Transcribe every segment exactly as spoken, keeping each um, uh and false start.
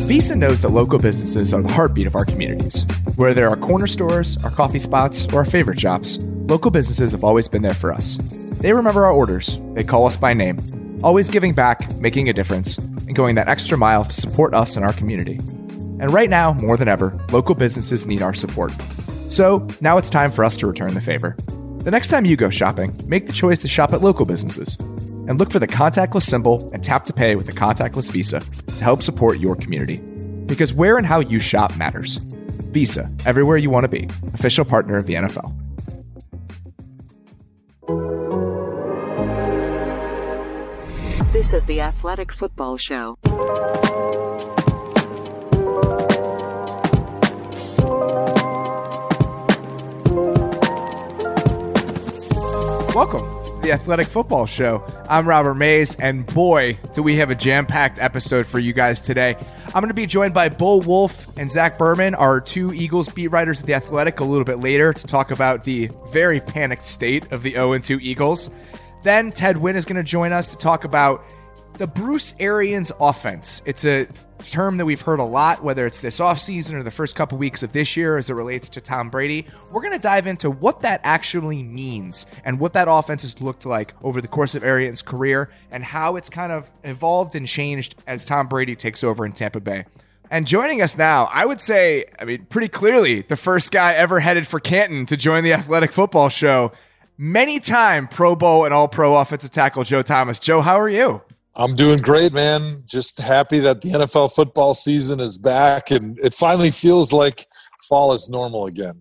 Visa knows that local businesses are the heartbeat of our communities. Whether they're our corner stores, our coffee spots, or our favorite shops, local businesses have always been there for us. They remember our orders, they call us by name, always giving back, making a difference, and going that extra mile to support us and our community. And right now, more than ever, local businesses need our support. So now it's time for us to return the favor. The next time you go shopping, make the choice to shop at local businesses. And look for the contactless symbol and tap to pay with the contactless Visa to help support your community. Because where and how you shop matters. Visa, everywhere you want to be. Official partner of the N F L. This is the Athletic Football Show. Welcome to the Athletic Football Show. I'm Robert Mays, and boy, do we have a jam-packed episode for you guys today. I'm going to be joined by Bo Wulf and Zach Berman, our two Eagles beat writers at The Athletic, a little bit later to talk about the very panicked state of the oh and two Eagles. Then Ted Wynn is going to join us to talk about the Bruce Arians offense. It's a term that we've heard a lot, whether it's this offseason or the first couple weeks of this year as it relates to Tom Brady. We're going to dive into what that actually means and what that offense has looked like over the course of Arians' career and how it's kind of evolved and changed as Tom Brady takes over in Tampa Bay. And joining us now, I would say, I mean, pretty clearly the first guy ever headed for Canton to join the Athletic Football Show. Many-time Pro Bowl and All-Pro offensive tackle Joe Thomas. Joe, how are you? I'm doing great, man. Just happy that the N F L football season is back and it finally feels like fall is normal again.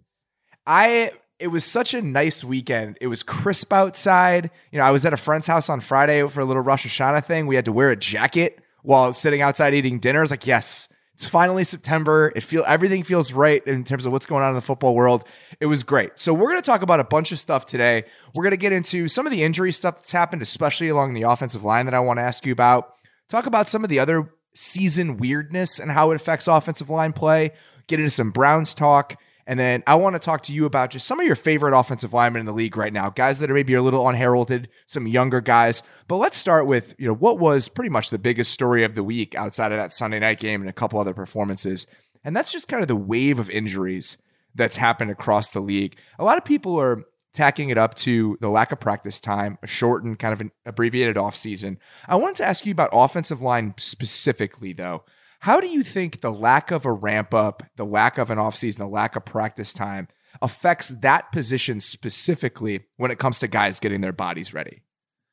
I it was such a nice weekend. It was crisp outside. You know, I was at a friend's house on Friday for a little Rosh Hashanah thing. We had to wear a jacket while sitting outside eating dinner. I was like, yes, it's finally September. It feel everything feels right in terms of what's going on in the football world. It was great. So we're going to talk about a bunch of stuff today. We're going to get into some of the injury stuff that's happened, especially along the offensive line that I want to ask you about. Talk about some of the other season weirdness and how it affects offensive line play. Get into some Browns talk. And then I want to talk to you about just some of your favorite offensive linemen in the league right now, guys that are maybe a little unheralded, some younger guys. But let's start with, you know, what was pretty much the biggest story of the week outside of that Sunday night game and a couple other performances. And that's just kind of the wave of injuries that's happened across the league. A lot of people are tacking it up to the lack of practice time, a shortened kind of an abbreviated offseason. I wanted to ask you about offensive line specifically, though. How do you think the lack of a ramp up, the lack of an offseason, the lack of practice time affects that position specifically when it comes to guys getting their bodies ready?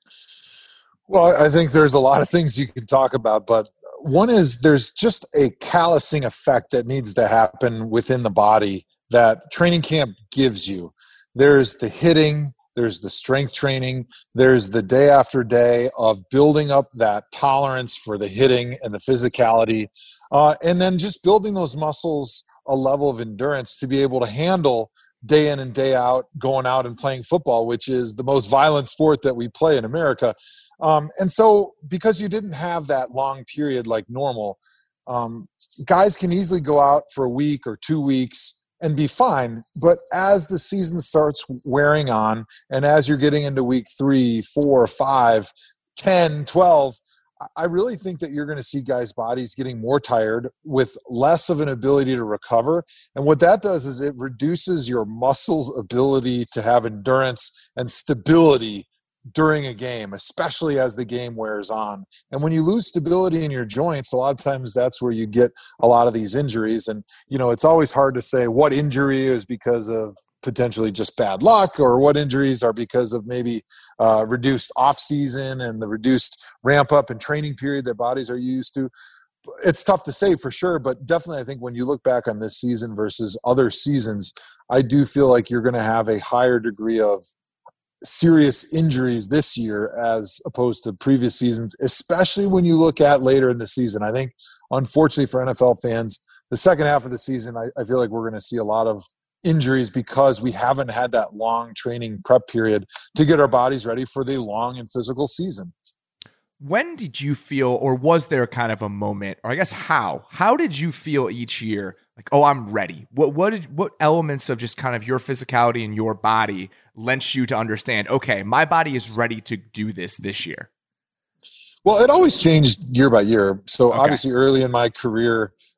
Well, I think there's a lot of things you can talk about, but one is there's just a callousing effect that needs to happen within the body that training camp gives you. There's the hitting, there's the strength training, there's the day after day of building up that tolerance for the hitting and the physicality, uh, and then just building those muscles a level of endurance to be able to handle day in and day out going out and playing football, which is the most violent sport that we play in America. Um, and so because you didn't have that long period like normal, um, guys can easily go out for a week or two weeks and be fine. But as the season starts wearing on, and as you're getting into week three, four, five, ten, twelve, I really think that you're going to see guys' bodies getting more tired with less of an ability to recover. And what that does is it reduces your muscles' ability to have endurance and stability during a game, especially as the game wears on. And when you lose stability in your joints, a lot of times that's where you get a lot of these injuries. And, you know, it's always hard to say what injury is because of potentially just bad luck or what injuries are because of maybe uh, reduced off season and the reduced ramp up and training period that bodies are used to. It's tough to say for sure, but definitely I think when you look back on this season versus other seasons, I do feel like you're going to have a higher degree of serious injuries this year as opposed to previous seasons, especially when you look at later in the season. I think, unfortunately for N F L fans, the second half of the season, I, I feel like we're going to see a lot of injuries because we haven't had that long training prep period to get our bodies ready for the long and physical season. When did you feel, or was there kind of a moment, or I guess how, how did you feel each year? Like, oh, I'm ready. What, what did, what elements of just kind of your physicality and your body lent you to understand, okay, my body is ready to do this this year? Well, it always changed year by year. So okay. Obviously early in my career,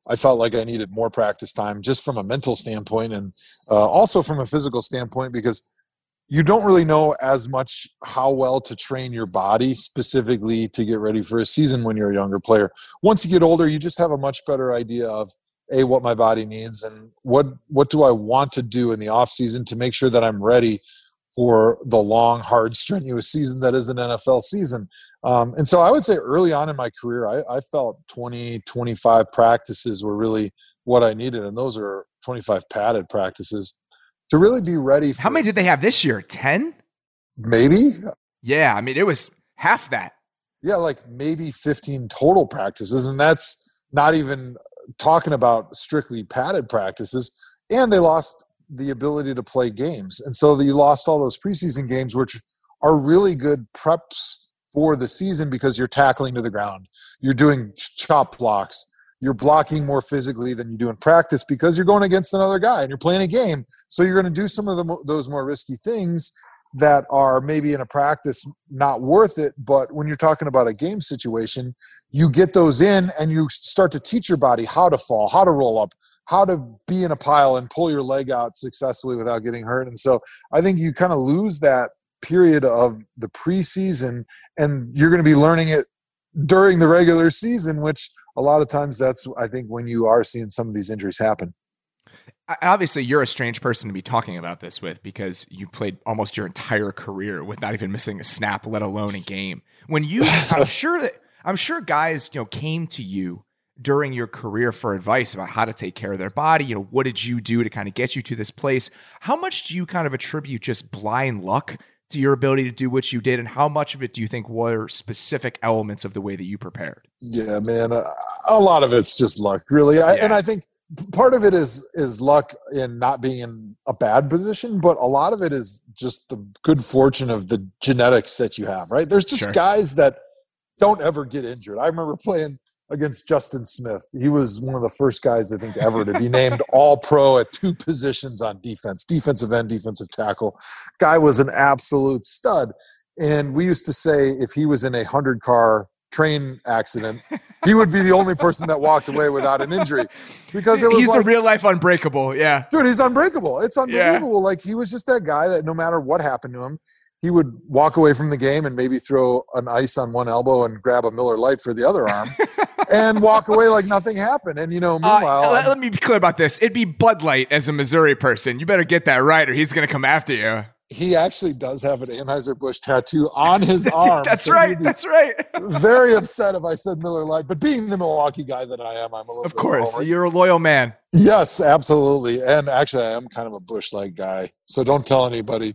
I felt like I needed more practice time just from a mental standpoint and uh, also from a physical standpoint, because you don't really know as much how well to train your body specifically to get ready for a season when you're a younger player. Once you get older, you just have a much better idea of a what my body needs and what what do I want to do in the off season to make sure that I'm ready for the long, hard, strenuous season that is an N F L season. Um, and so I would say early on in my career, I, I felt twenty, twenty-five practices were really what I needed. And those are twenty-five padded practices to really be ready for. How many did they have this year? ten? Maybe. Yeah. I mean, it was half that. Yeah. Like maybe fifteen total practices. And that's not even talking about strictly padded practices. And they lost the ability to play games. And so you lost all those preseason games, which are really good preps for the season because you're tackling to the ground. You're doing chop blocks. You're blocking more physically than you do in practice because you're going against another guy and you're playing a game. So you're going to do some of the, those more risky things that are maybe in a practice not worth it. But when you're talking about a game situation, you get those in and you start to teach your body how to fall, how to roll up, how to be in a pile and pull your leg out successfully without getting hurt. And so I think you kind of lose that period of the preseason and you're going to be learning it during the regular season, which a lot of times that's, I think, when you are seeing some of these injuries happen. Obviously, you're a strange person to be talking about this with because you played almost your entire career with not even missing a snap, let alone a game. When you, I'm sure that, I'm sure guys, you know, came to you during your career for advice about how to take care of their body. You know, what did you do to kind of get you to this place? How much do you kind of attribute just blind luck to your ability to do what you did, and how much of it do you think were specific elements of the way that you prepared? Yeah, man, uh, a lot of it's just luck, really. I, yeah. And I think part of it is is luck in not being in a bad position, but a lot of it is just the good fortune of the genetics that you have, right? There's just Sure. guys that don't ever get injured. I remember playing against Justin Smith. He was one of the first guys, I think, ever to be named all-pro at two positions on defense, defensive end, defensive tackle. Guy was an absolute stud. And we used to say if he was in a hundred-car train accident, he would be the only person that walked away without an injury. Because it was he's like, the real-life unbreakable, yeah. Dude, he's unbreakable. It's unbelievable. Yeah. Like, he was just that guy that no matter what happened to him, he would walk away from the game and maybe throw an ice on one elbow and grab a Miller Lite for the other arm and walk away like nothing happened. And, you know, meanwhile. Uh, let, let me be clear about this. It'd be Bud Light as a Missouri person. You better get that right or he's going to come after you. He actually does have an Anheuser-Busch tattoo on his arm. That's so right. That's right. Very upset if I said Miller Lite, but being the Milwaukee guy that I am, I'm a little Of bit course. homer. You're a loyal man. Yes, absolutely. And actually, I am kind of a Busch Light guy, so don't tell anybody.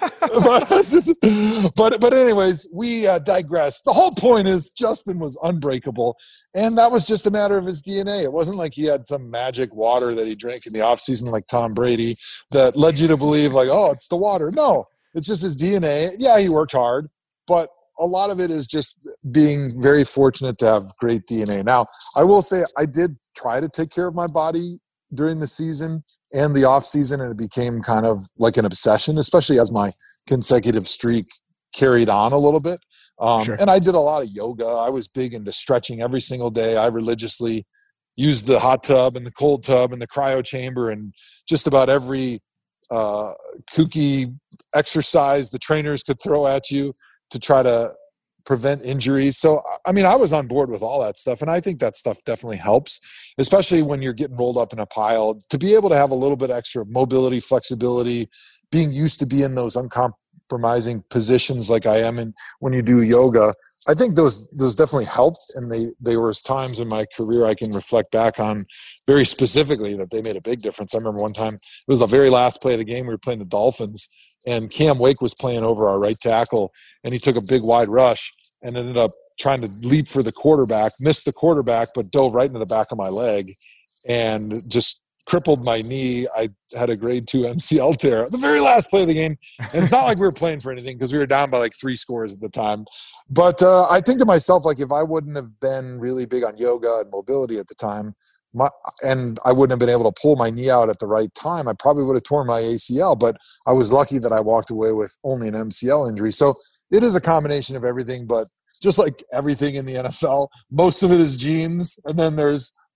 but, but but anyways, we uh, digress. The whole point is Justin was unbreakable, and that was just a matter of his D N A. It wasn't like he had some magic water that he drank in the offseason like Tom Brady that led you to believe like, oh, it's the water. No, it's just his D N A. Yeah, he worked hard, but a lot of it is just being very fortunate to have great D N A. Now, I will say I did try to take care of my body during the season and the off season, and it became kind of like an obsession, especially as my consecutive streak carried on a little bit. Um, Sure. And I did a lot of yoga. I was big into stretching every single day. I religiously used the hot tub and the cold tub and the cryo chamber and just about every uh, kooky exercise the trainers could throw at you to try to prevent injuries. So, I mean, I was on board with all that stuff. And I think that stuff definitely helps, especially when you're getting rolled up in a pile, to be able to have a little bit extra mobility, flexibility, being used to be in those uncompromising positions like I am in when you do yoga. I think those those definitely helped. And they, they were times in my career I can reflect back on very specifically that they made a big difference. I remember one time, it was the very last play of the game. We were playing the Dolphins, and Cam Wake was playing over our right tackle, and he took a big wide rush and ended up trying to leap for the quarterback, missed the quarterback, but dove right into the back of my leg and just crippled my knee. I had a grade two M C L tear at the very last play of the game. And it's not like we were playing for anything because we were down by like three scores at the time. But uh, I think to myself, like, if I wouldn't have been really big on yoga and mobility at the time, My, and I wouldn't have been able to pull my knee out at the right time, I probably would have torn my A C L, but I was lucky that I walked away with only an M C L injury. So it is a combination of everything, but just like everything in the N F L, most of it is genes, and then there's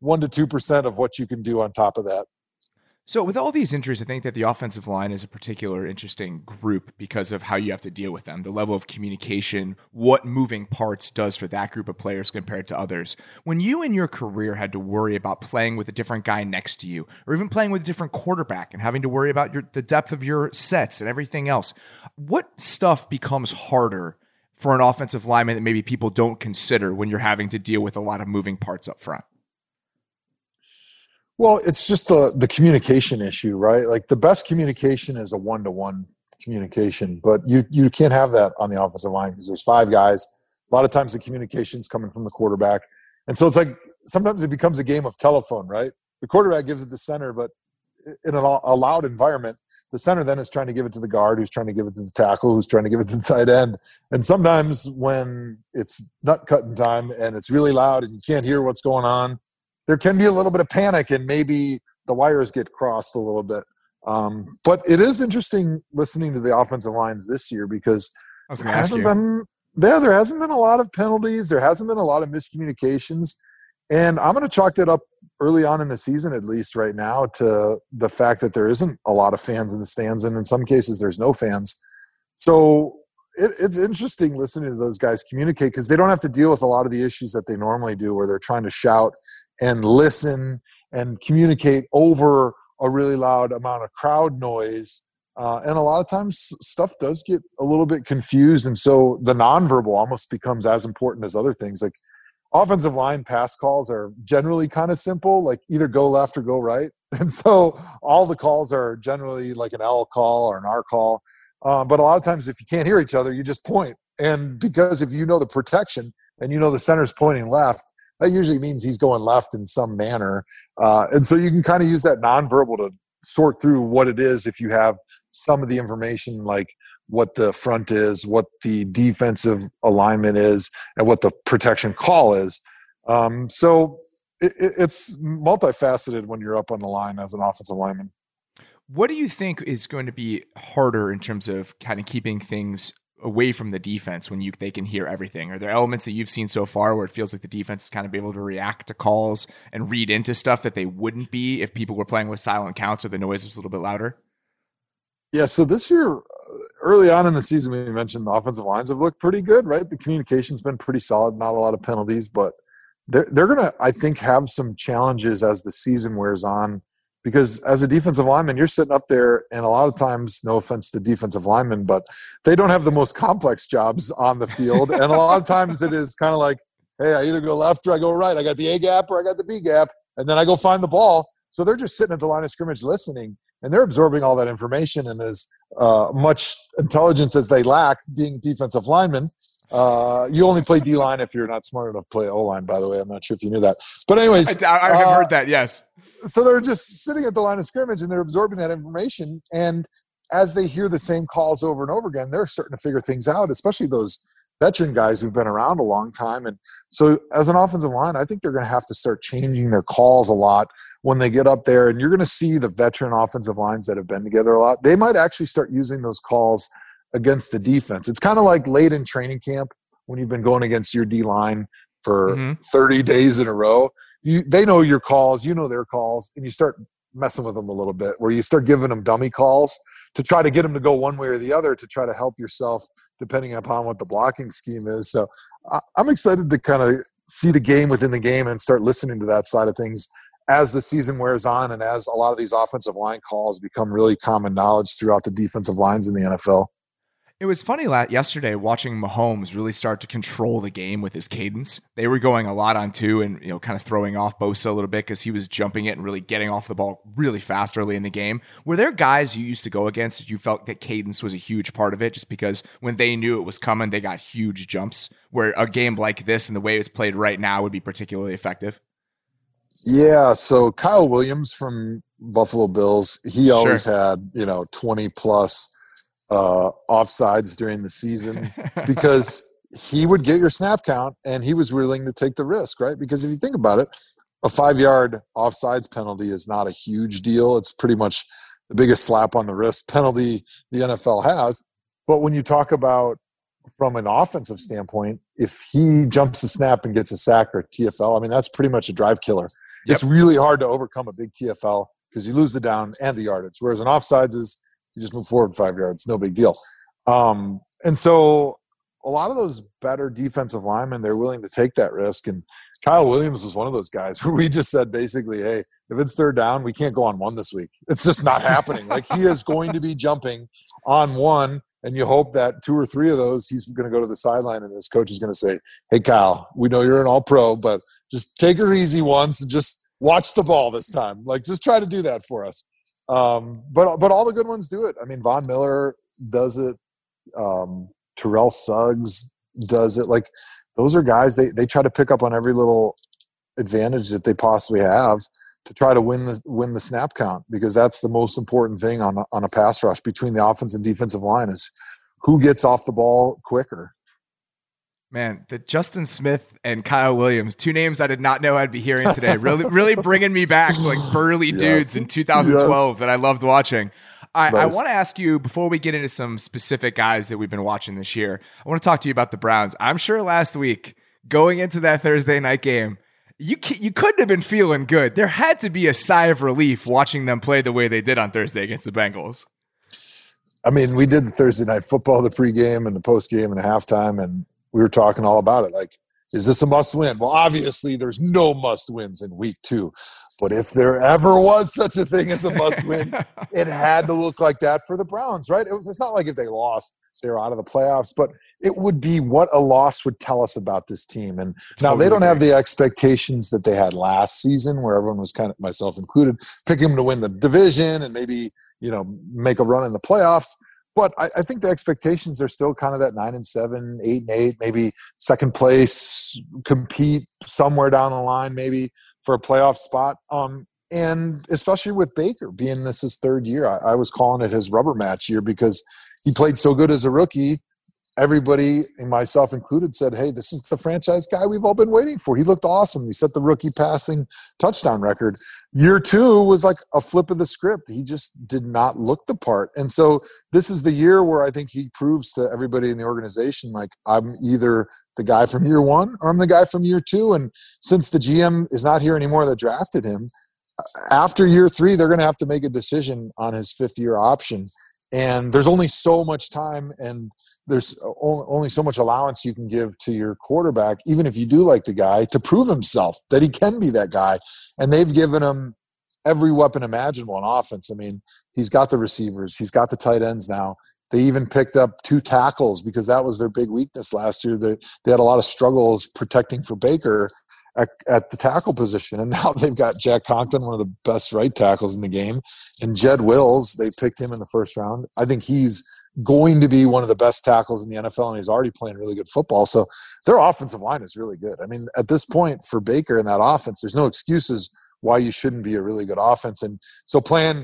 one to two percent of what you can do on top of that. So with all these injuries, I think that the offensive line is a particular interesting group because of how you have to deal with them, the level of communication, what moving parts does for that group of players compared to others. When you in your career had to worry about playing with a different guy next to you, or even playing with a different quarterback and having to worry about your, the depth of your sets and everything else, what stuff becomes harder for an offensive lineman that maybe people don't consider when you're having to deal with a lot of moving parts up front? Well, it's just the the communication issue, right? Like the best communication is a one-to-one communication, but you you can't have that on the offensive line because there's five guys. A lot of times the communication's coming from the quarterback. And so it's like sometimes it becomes a game of telephone, right? The quarterback gives it to center, but in a, a loud environment, the center then is trying to give it to the guard, who's trying to give it to the tackle, who's trying to give it to the tight end. And sometimes when it's nut cutting time and it's really loud and you can't hear what's going on, there can be a little bit of panic and maybe the wires get crossed a little bit. Um, but it is interesting listening to the offensive lines this year because there hasn't been, yeah, there hasn't been a lot of penalties. There hasn't been a lot of miscommunications. And I'm going to chalk that up early on in the season, at least right now, to the fact that there isn't a lot of fans in the stands. And in some cases, there's no fans. So it, it's interesting listening to those guys communicate because they don't have to deal with a lot of the issues that they normally do where they're trying to shout and listen and communicate over a really loud amount of crowd noise. Uh, and a lot of times stuff does get a little bit confused. And so the nonverbal almost becomes as important as other things. Like offensive line pass calls are generally kind of simple, like either go left or go right. And so all the calls are generally like an L call or an R call. Uh, but a lot of times if you can't hear each other, you just point. And because if you know the protection and you know the center's pointing left, that usually means he's going left in some manner. Uh, and so you can kind of use that nonverbal to sort through what it is if you have some of the information, like what the front is, what the defensive alignment is, and what the protection call is. Um, so it, it's multifaceted when you're up on the line as an offensive lineman. What do you think is going to be harder in terms of kind of keeping things away from the defense when you they can hear everything? Are there elements that you've seen so far where it feels like the defense is kind of able to react to calls and read into stuff that they wouldn't be if people were playing with silent counts or the noise was a little bit louder? Yeah, so this year, early on in the season, we mentioned the offensive lines have looked pretty good, right? The communication's been pretty solid, not a lot of penalties, but they're, they're going to, I think, have some challenges as the season wears on. Because as a defensive lineman, you're sitting up there, and a lot of times, no offense to defensive linemen, but they don't have the most complex jobs on the field. And a lot of times it is kind of like, hey, I either go left or I go right. I got the A gap or I got the B gap, and then I go find the ball. So they're just sitting at the line of scrimmage listening, and they're absorbing all that information. And as uh, much intelligence as they lack being defensive linemen, uh, you only play D-line if you're not smart enough to play O-line, by the way. I'm not sure if you knew that. But anyways. I, I have uh, heard that, yes. So they're just sitting at the line of scrimmage and they're absorbing that information. And as they hear the same calls over and over again, they're starting to figure things out, especially those veteran guys who've been around a long time. And so as an offensive line, I think they're going to have to start changing their calls a lot when they get up there. And you're going to see the veteran offensive lines that have been together a lot. They might actually start using those calls against the defense. It's kind of like late in training camp when you've been going against your D-line for mm-hmm. thirty days in a row. You, they know your calls, you know their calls, and you start messing with them a little bit, where you start giving them dummy calls to try to get them to go one way or the other to try to help yourself, depending upon what the blocking scheme is. So I, I'm excited to kind of see the game within the game and start listening to that side of things as the season wears on and as a lot of these offensive line calls become really common knowledge throughout the defensive lines in the N F L. It was funny yesterday watching Mahomes really start to control the game with his cadence. They were going a lot on two and, you know, kind of throwing off Bosa a little bit because he was jumping it and really getting off the ball really fast early in the game. Were there guys you used to go against that you felt that cadence was a huge part of it just because when they knew it was coming, they got huge jumps where a game like this and the way it's played right now would be particularly effective? Yeah, so Kyle Williams from Buffalo Bills, he always sure. had, you know, twenty plus uh, offsides during the season because he would get your snap count and he was willing to take the risk, right? Because if you think about it, a five-yard offsides penalty is not a huge deal. It's pretty much the biggest slap on the wrist penalty the N F L has. But when you talk about from an offensive standpoint, if he jumps the snap and gets a sack or T F L, I mean, that's pretty much a drive killer. Yep. It's really hard to overcome a big T F L because you lose the down and the yardage, whereas an offsides is you just move forward five yards, no big deal. Um, and so a lot of those better defensive linemen, they're willing to take that risk. And Kyle Williams was one of those guys where we just said basically, hey, if it's third down, we can't go on one this week. It's just not happening. Like, he is going to be jumping on one, and you hope that two or three of those, he's going to go to the sideline and his coach is going to say, hey, Kyle, we know you're an all-pro, but just take her easy once and just watch the ball this time. Like, just try to do that for us. Um, but but all the good ones do it. I mean, Von Miller does it. Um, Terrell Suggs does it. Like, those are guys, they they try to pick up on every little advantage that they possibly have to try to win the win the snap count, because that's the most important thing on a, on a pass rush between the offense and defensive line is who gets off the ball quicker. Man, the Justin Smith and Kyle Williams, two names I did not know I'd be hearing today, really really bringing me back to like burly Yes. dudes in two thousand twelve yes. that I loved watching. I, Nice. I want to ask you, before we get into some specific guys that we've been watching this year, I want to talk to you about the Browns. I'm sure last week, going into that Thursday night game, you you couldn't have been feeling good. There had to be a sigh of relief watching them play the way they did on Thursday against the Bengals. I mean, we did the Thursday night football, the pregame and the postgame and the halftime, and we were talking all about it. Like, is this a must win? Well, obviously there's no must wins in week two, but if there ever was such a thing as a must win, it had to look like that for the Browns, right? It was, it's not like if they lost, they were out of the playoffs, but it would be what a loss would tell us about this team. And now Totally they don't have agree. the expectations that they had last season, where everyone was kind of, myself included, picking them to win the division and maybe, you know, make a run in the playoffs. But I, I think the expectations are still kind of that nine and seven, eight and eight, maybe second place, compete somewhere down the line, maybe for a playoff spot. Um, and especially with Baker being this his third year, I, I was calling it his rubber match year because he played so good as a rookie. Everybody, and myself included, said, hey, this is the franchise guy we've all been waiting for. He looked awesome. He set the rookie passing touchdown record. Year two was like a flip of the script. He just did not look the part. And so this is the year where I think he proves to everybody in the organization, like, I'm either the guy from year one or I'm the guy from year two. And since the G M is not here anymore that drafted him, after year three, they're going to have to make a decision on his fifth year option. And there's only so much time and there's only so much allowance you can give to your quarterback, even if you do like the guy, to prove himself that he can be that guy. And they've given him every weapon imaginable on offense. I mean, he's got the receivers. He's got the tight ends now. They even picked up two tackles because that was their big weakness last year. They, they had a lot of struggles protecting for Baker at, at the tackle position. And now they've got Jack Conklin, one of the best right tackles in the game. And Jed Wills, they picked him in the first round. I think he's going to be one of the best tackles in the N F L, and he's already playing really good football. So their offensive line is really good. I mean, at this point for Baker and that offense, there's no excuses why you shouldn't be a really good offense. And so playing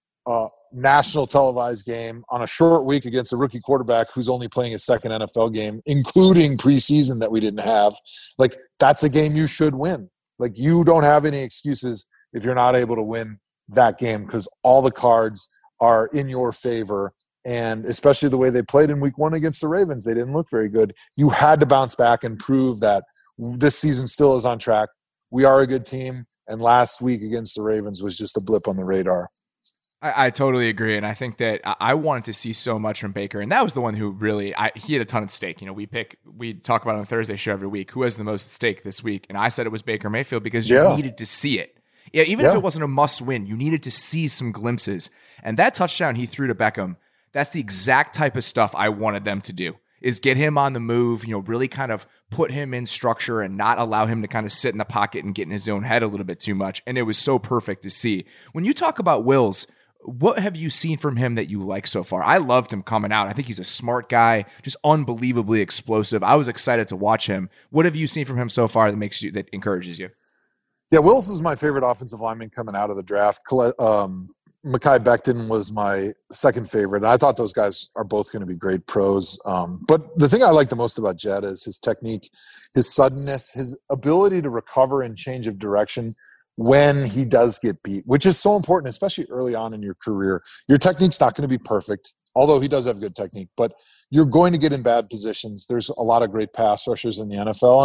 a national televised game on a short week against a rookie quarterback who's only playing his second N F L game, including preseason that we didn't have, like, that's a game you should win. Like, you don't have any excuses if you're not able to win that game because all the cards are in your favor. And especially the way they played in week one against the Ravens, they didn't look very good. You had to bounce back and prove that this season still is on track. We are a good team. And last week against the Ravens was just a blip on the radar. I, I totally agree. And I think that I, I wanted to see so much from Baker. And that was the one who really, I, he had a ton at stake. You know, we pick, we talk about on the Thursday show every week, who has the most at stake this week. And I said it was Baker Mayfield because you Yeah. needed to see it. Yeah, even Yeah. if it wasn't a must win, you needed to see some glimpses. And that touchdown he threw to Beckham, that's the exact type of stuff I wanted them to do, is get him on the move, you know, really kind of put him in structure and not allow him to kind of sit in the pocket and get in his own head a little bit too much. And it was so perfect to see. When you talk about Wills, what have you seen from him that you like so far? I loved him coming out. I think he's a smart guy, just unbelievably explosive. I was excited to watch him. What have you seen from him so far that makes you, that encourages you? Yeah, Wills is my favorite offensive lineman coming out of the draft. Um, Mekhi Becton was my second favorite. And I thought those guys are both going to be great pros. Um, but the thing I like the most about Jed is his technique, his suddenness, his ability to recover and change of direction when he does get beat, which is so important, especially early on in your career. Your technique's not going to be perfect, although he does have good technique, but you're going to get in bad positions. There's a lot of great pass rushers in the N F L, and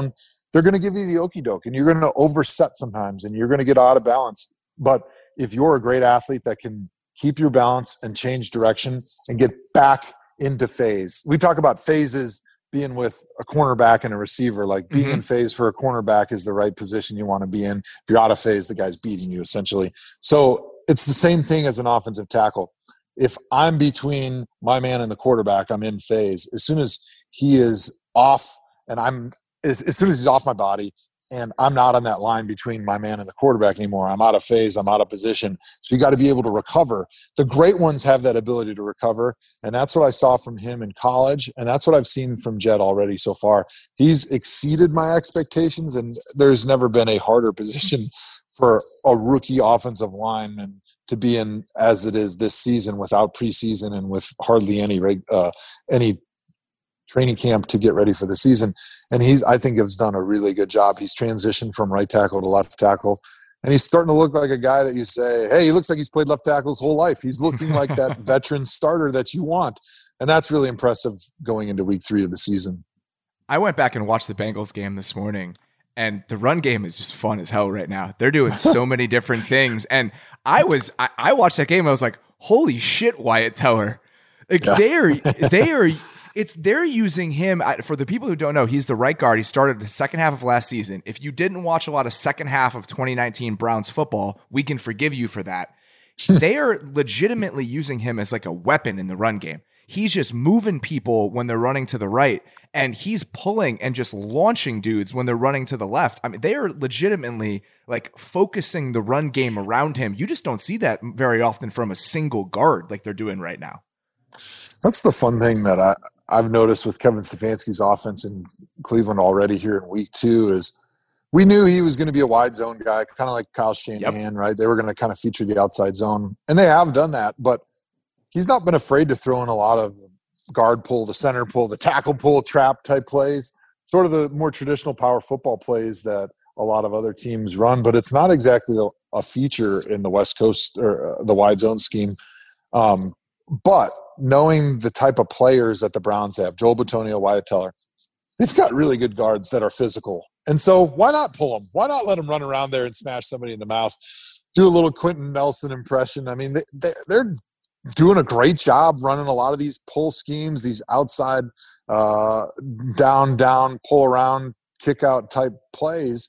they're going to give you the okey doke, and you're going to overset sometimes, and you're going to get out of balance. But if you're a great athlete that can keep your balance and change direction and get back into phase, we talk about phases being with a cornerback and a receiver. Like being mm-hmm. in phase for a cornerback is the right position you want to be in. If you're out of phase, the guy's beating you essentially. So it's the same thing as an offensive tackle. If I'm between my man and the quarterback, I'm in phase. As soon as he is off and I'm as, as soon as he's off my body and I'm not on that line between my man and the quarterback anymore, I'm out of phase, I'm out of position. So you got to be able to recover. The great ones have that ability to recover, and that's what I saw from him in college, and that's what I've seen from Jed already so far. He's exceeded my expectations, and there's never been a harder position for a rookie offensive lineman to be in as it is this season without preseason and with hardly any uh, any training camp to get ready for the season. And he's, I think, has done a really good job. He's transitioned from right tackle to left tackle, and he's starting to look like a guy that you say, hey, he looks like he's played left tackle his whole life. He's looking like that veteran starter that you want. And that's really impressive going into week three of the season. I went back and watched the Bengals game this morning, and the run game is just fun as hell right now. They're doing so many different things. And I was, I, I watched that game and I was like, holy shit, Wyatt Teller. Like yeah. they're, they are, it's, they're using him for the people who don't know, he's the right guard. He started the second half of last season. If you didn't watch a lot of second half of twenty nineteen Browns football, we can forgive you for that. They are legitimately using him as like a weapon in the run game. He's just moving people when they're running to the right, and he's pulling and just launching dudes when they're running to the left. I mean, they are legitimately like focusing the run game around him. You just don't see that very often from a single guard like they're doing right now. That's the fun thing that I, I've noticed with Kevin Stefanski's offense in Cleveland already here in week two is we knew he was going to be a wide zone guy, kind of like Kyle Shanahan, yep. right? They were going to kind of feature the outside zone, and they have done that, but he's not been afraid to throw in a lot of guard pull, the center pull, the tackle pull, trap type plays, sort of the more traditional power football plays that a lot of other teams run, but it's not exactly a, a feature in the West Coast or uh, the wide zone scheme. Um, but knowing the type of players that the Browns have, Joel Bitonio, Wyatt Teller, they've got really good guards that are physical. And so why not pull them? Why not let them run around there and smash somebody in the mouth? Do a little Quentin Nelson impression. I mean, they, they, they're doing a great job running a lot of these pull schemes, these outside uh, down, down, pull around, kick out type plays.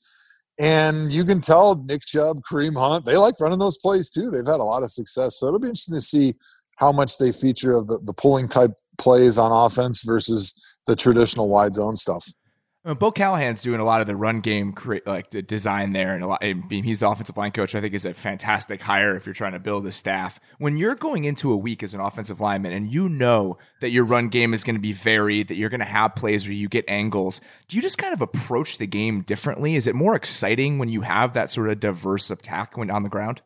And you can tell Nick Chubb, Kareem Hunt, they like running those plays too. They've had a lot of success. So it'll be interesting to see how much they feature of the, the pulling type plays on offense versus the traditional wide zone stuff. Well, Bo Callahan's doing a lot of the run game, create, like the design there, and a lot. I mean, he's the offensive line coach. I think is a fantastic hire if you're trying to build a staff. When you're going into a week as an offensive lineman, and you know that your run game is going to be varied, that you're going to have plays where you get angles, do you just kind of approach the game differently? Is it more exciting when you have that sort of diverse attack when on the ground?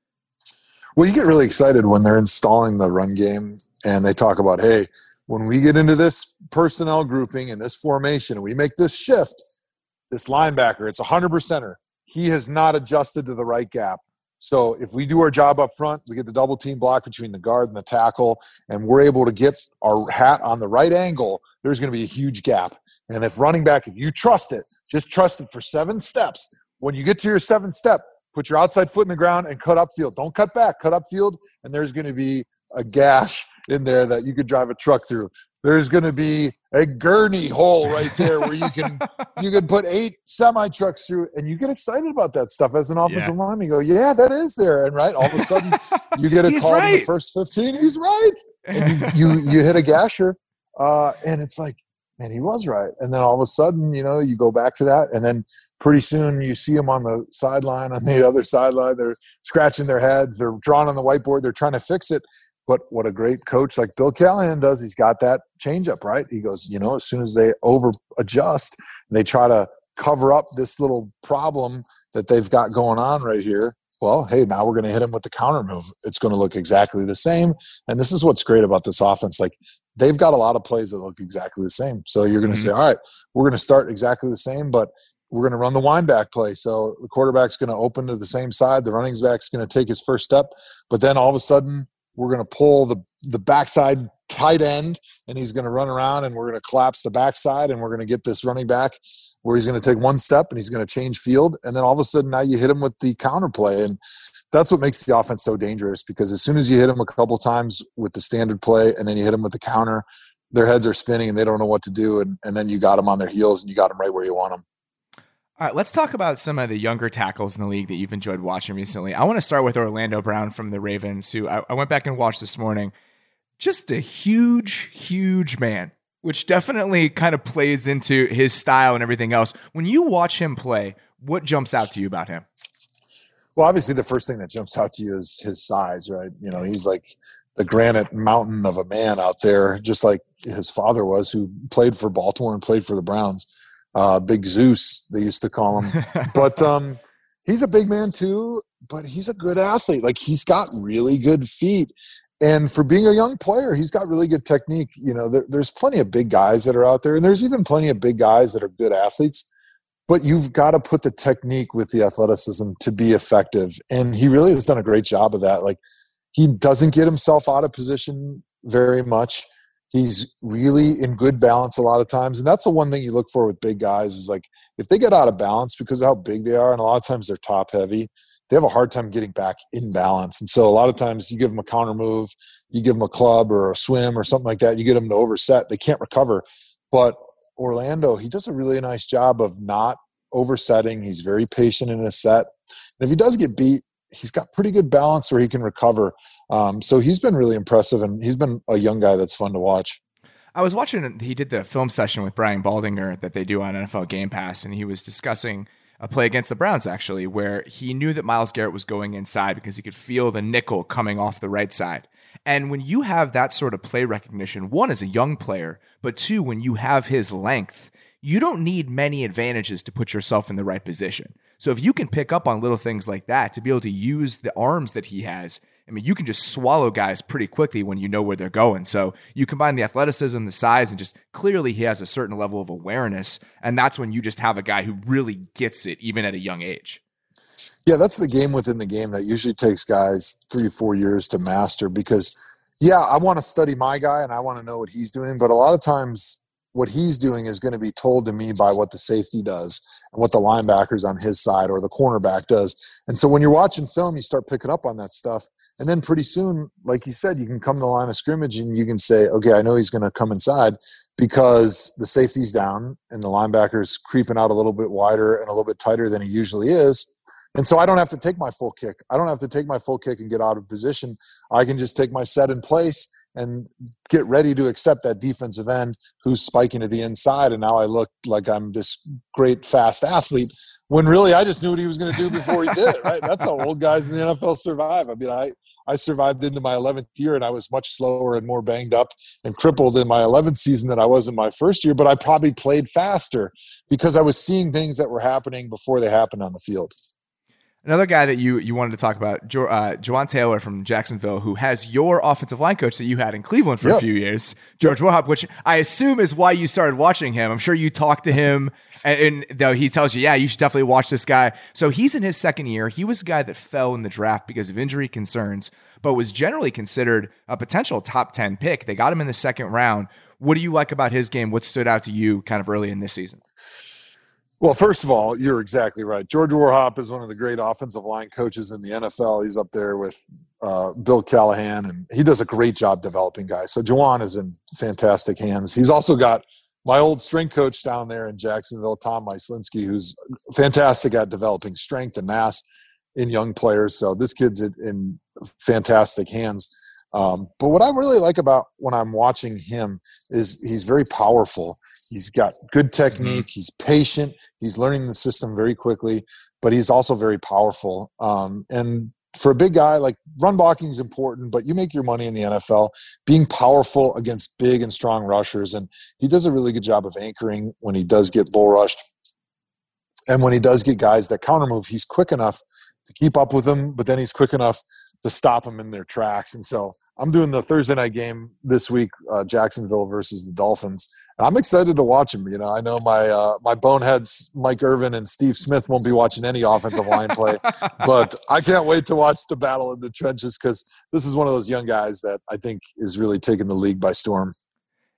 Well, you get really excited when they're installing the run game, and they talk about, hey, when we get into this personnel grouping and this formation and we make this shift, this linebacker, it's a hundred percenter. He has not adjusted to the right gap. So if we do our job up front, we get the double team block between the guard and the tackle, and we're able to get our hat on the right angle, there's going to be a huge gap. And if running back, if you trust it, just trust it for seven steps. When you get to your seventh step, put your outside foot in the ground and cut upfield. Don't cut back, cut upfield, and there's going to be a gash in there that you could drive a truck through. There's going to be a gurney hole right there where you can you can put eight semi trucks through, and you get excited about that stuff as an offensive yeah. lineman. You go, yeah, that is there, and right, all of a sudden you get a call right. in the first fifteen. He's right, and you you, you hit a gasher, uh, and it's like, man, he was right. And then all of a sudden, you know, you go back to that, and then pretty soon you see them on the sideline, on the other sideline. They're scratching their heads. They're drawing on the whiteboard. They're trying to fix it. But what a great coach like Bill Callahan does, he's got that changeup, right? He goes, you know, as soon as they over adjust, they try to cover up this little problem that they've got going on right here. Well, hey, now we're going to hit him with the counter move. It's going to look exactly the same. And this is what's great about this offense. Like, they've got a lot of plays that look exactly the same. So you're going to mm-hmm. say, all right, we're going to start exactly the same, but we're going to run the wind back play. So the quarterback's going to open to the same side. The running back's going to take his first step. But then all of a sudden, we're going to pull the, the backside tight end, and he's going to run around, and we're going to collapse the backside, and we're going to get this running back where he's going to take one step and he's going to change field. And then all of a sudden now you hit him with the counter play. And that's what makes the offense so dangerous, because as soon as you hit them a couple times with the standard play and then you hit them with the counter, their heads are spinning and they don't know what to do. And, and then you got them on their heels and you got them right where you want them. All right, let's talk about some of the younger tackles in the league that you've enjoyed watching recently. I want to start with Orlando Brown from the Ravens, who I, I went back and watched this morning. Just a huge, huge man, which definitely kind of plays into his style and everything else. When you watch him play, what jumps out to you about him? Well, obviously the first thing that jumps out to you is his size, right? You know, he's like the granite mountain of a man out there, just like his father was, who played for Baltimore and played for the Browns. Uh, Big Zeus, they used to call him. But um, he's a big man too, but he's a good athlete. Like, he's got really good feet. And for being a young player, he's got really good technique. You know, there, there's plenty of big guys that are out there, and there's even plenty of big guys that are good athletes. But you've got to put the technique with the athleticism to be effective. And he really has done a great job of that. Like, he doesn't get himself out of position very much. He's really in good balance a lot of times. And that's the one thing you look for with big guys is, like, if they get out of balance because of how big they are, and a lot of times they're top heavy, they have a hard time getting back in balance. And so a lot of times you give them a counter move, you give them a club or a swim or something like that, you get them to overset. They can't recover. But Orlando, he does a really nice job of not oversetting. He's very patient in his set. And if he does get beat, he's got pretty good balance where he can recover. Um, so he's been really impressive, and he's been a young guy that's fun to watch. I was watching, he did the film session with Brian Baldinger that they do on N F L Game Pass, and he was discussing a play against the Browns, actually, where he knew that Myles Garrett was going inside because he could feel the nickel coming off the right side. And when you have that sort of play recognition, one, as a young player, but two, when you have his length, you don't need many advantages to put yourself in the right position. So if you can pick up on little things like that to be able to use the arms that he has, I mean, you can just swallow guys pretty quickly when you know where they're going. So you combine the athleticism, the size, and just clearly he has a certain level of awareness. And that's when you just have a guy who really gets it, even at a young age. Yeah, that's the game within the game that usually takes guys three, four years to master because, yeah, I want to study my guy and I want to know what he's doing. But a lot of times what he's doing is going to be told to me by what the safety does and what the linebackers on his side or the cornerback does. And so when you're watching film, you start picking up on that stuff. And then pretty soon, like you said, you can come to the line of scrimmage and you can say, okay, I know he's going to come inside because the safety's down and the linebacker's creeping out a little bit wider and a little bit tighter than he usually is. And so I don't have to take my full kick. I don't have to take my full kick and get out of position. I can just take my set in place and get ready to accept that defensive end who's spiking to the inside. And now I look like I'm this great, fast athlete when really I just knew what he was going to do before he did it, right? That's how old guys in the N F L survive. I mean, I, I survived into my eleventh year and I was much slower and more banged up and crippled in my eleventh season than I was in my first year, but I probably played faster because I was seeing things that were happening before they happened on the field. Another guy that you you wanted to talk about, jo- uh, Juwan Taylor from Jacksonville, who has your offensive line coach that you had in Cleveland for yep. a few years, George yep. Warhop, which I assume is why you started watching him. I'm sure you talked to him, and, and though he tells you, yeah, you should definitely watch this guy. So he's in his second year. He was a guy that fell in the draft because of injury concerns, but was generally considered a potential top ten pick. They got him in the second round. What do you like about his game? What stood out to you kind of early in this season? Well, first of all, you're exactly right. George Warhop is one of the great offensive line coaches in the N F L. He's up there with uh, Bill Callahan, and he does a great job developing guys. So Juwan is in fantastic hands. He's also got my old strength coach down there in Jacksonville, Tom Myslinski, who's fantastic at developing strength and mass in young players. So this kid's in, in fantastic hands. Um, but what I really like about when I'm watching him is he's very powerful. He's got good technique. He's patient. He's learning the system very quickly, but he's also very powerful. Um, and for a big guy, like, run blocking is important, but you make your money in the N F L being powerful against big and strong rushers. And he does a really good job of anchoring when he does get bull rushed. And when he does get guys that counter move, he's quick enough to keep up with them, but then he's quick enough to stop them in their tracks. And so I'm doing the Thursday night game this week, uh, Jacksonville versus the Dolphins. And I'm excited to watch him. You know, I know my uh, my boneheads, Mike Irvin and Steve Smith, won't be watching any offensive line play, but I can't wait to watch the battle in the trenches because this is one of those young guys that I think is really taking the league by storm.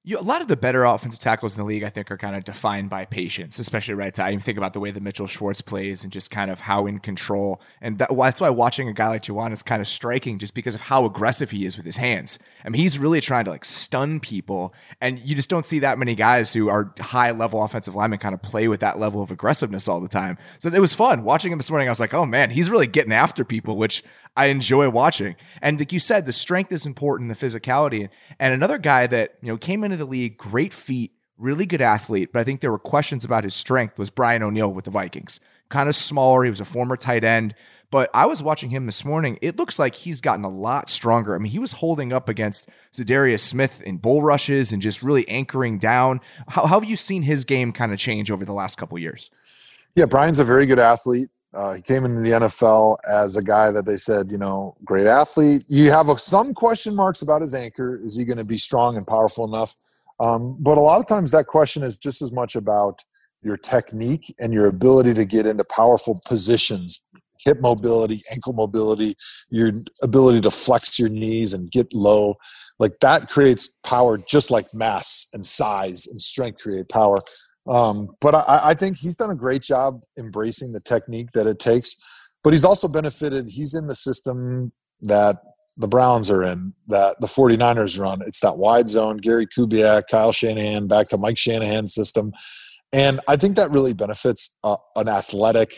You, a lot of the better offensive tackles in the league, I think, are kind of defined by patience, especially right side. You think about the way that Mitchell Schwartz plays and just kind of how in control. And that, well, that's why watching a guy like Juwan is kind of striking, just because of how aggressive he is with his hands. I mean, he's really trying to like stun people, and you just don't see that many guys who are high level offensive linemen kind of play with that level of aggressiveness all the time. So it was fun watching him this morning. I was like, oh man, he's really getting after people, which I enjoy watching. And like you said, the strength is important, the physicality. And another guy that, you know, came into the league, great feet, really good athlete, but I think there were questions about his strength, was Brian O'Neill with the Vikings. Kind of smaller. He was a former tight end, but I was watching him this morning. It looks like he's gotten a lot stronger. I mean, he was holding up against Zadarius Smith in bull rushes and just really anchoring down. How, how have you seen his game kind of change over the last couple of years? Yeah, Brian's a very good athlete. Uh, he came into the N F L as a guy that they said, you know, great athlete. You have a, some question marks about his anchor. Is he going to be strong and powerful enough? Um, but a lot of times that question is just as much about your technique and your ability to get into powerful positions, hip mobility, ankle mobility, your ability to flex your knees and get low. Like that creates power, just like mass and size and strength create power. Um, but I, I think he's done a great job embracing the technique that it takes, but he's also benefited. He's in the system that the Browns are in, that the 49ers run. It's that wide zone, Gary Kubiak, Kyle Shanahan, back to Mike Shanahan system. And I think that really benefits uh, an athletic,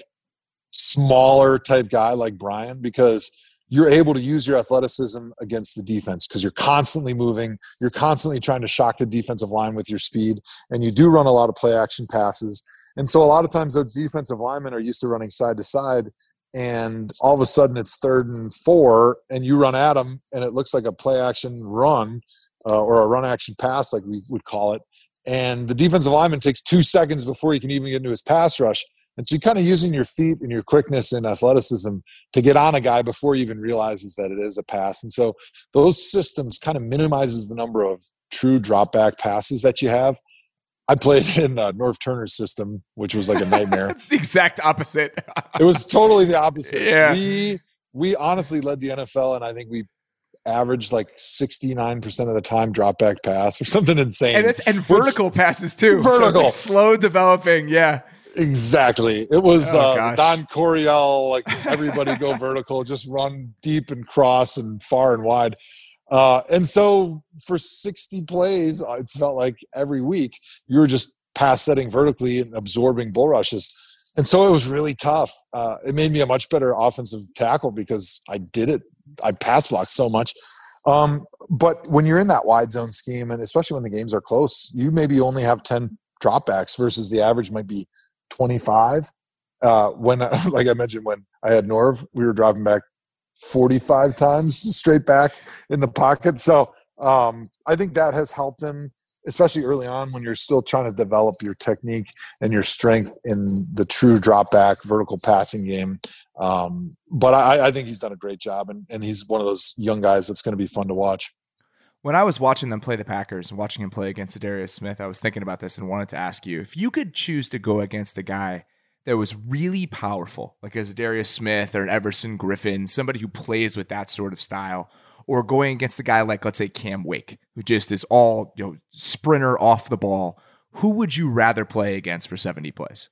smaller type guy like Brian, because you're able to use your athleticism against the defense because you're constantly moving. You're constantly trying to shock the defensive line with your speed, and you do run a lot of play action passes. And so a lot of times those defensive linemen are used to running side to side, and all of a sudden it's third and four, and you run at them, and it looks like a play action run uh, or a run action pass like we would call it. And the defensive lineman takes two seconds before he can even get into his pass rush. And so you're kind of using your feet and your quickness and athleticism to get on a guy before he even realizes that it is a pass. And so those systems kind of minimizes the number of true drop back passes that you have. I played in uh, Norv Turner's system, which was like a nightmare. It's the exact opposite. It was totally the opposite. Yeah. We, we honestly led the N F L, and I think we averaged like sixty-nine percent of the time drop back pass or something insane. And, it's, and vertical which, passes too. Vertical. So it's like slow developing. Yeah. Exactly. It was oh, uh, Don Coryell, like everybody go vertical, just run deep and cross and far and wide. Uh, and so for sixty plays, it felt like every week you were just pass setting vertically and absorbing bull rushes. And so it was really tough. Uh, it made me a much better offensive tackle because I did it. I pass blocked so much. Um, but when you're in that wide zone scheme, and especially when the games are close, you maybe only have ten dropbacks versus the average might be twenty-five. Uh, when, like I mentioned, when I had Norv, we were dropping back forty-five times straight back in the pocket. So um, I think that has helped him, especially early on when you're still trying to develop your technique and your strength in the true drop back vertical passing game. Um, but I, I think he's done a great job, and, and he's one of those young guys that's going to be fun to watch. When I was watching them play the Packers and watching him play against Zadarius Smith, I was thinking about this and wanted to ask you, if you could choose to go against a guy that was really powerful, like a Zadarius Smith or an Everson Griffin, somebody who plays with that sort of style, or going against a guy like, let's say, Cam Wake, who just is all, you know, sprinter off the ball, who would you rather play against for seventy plays?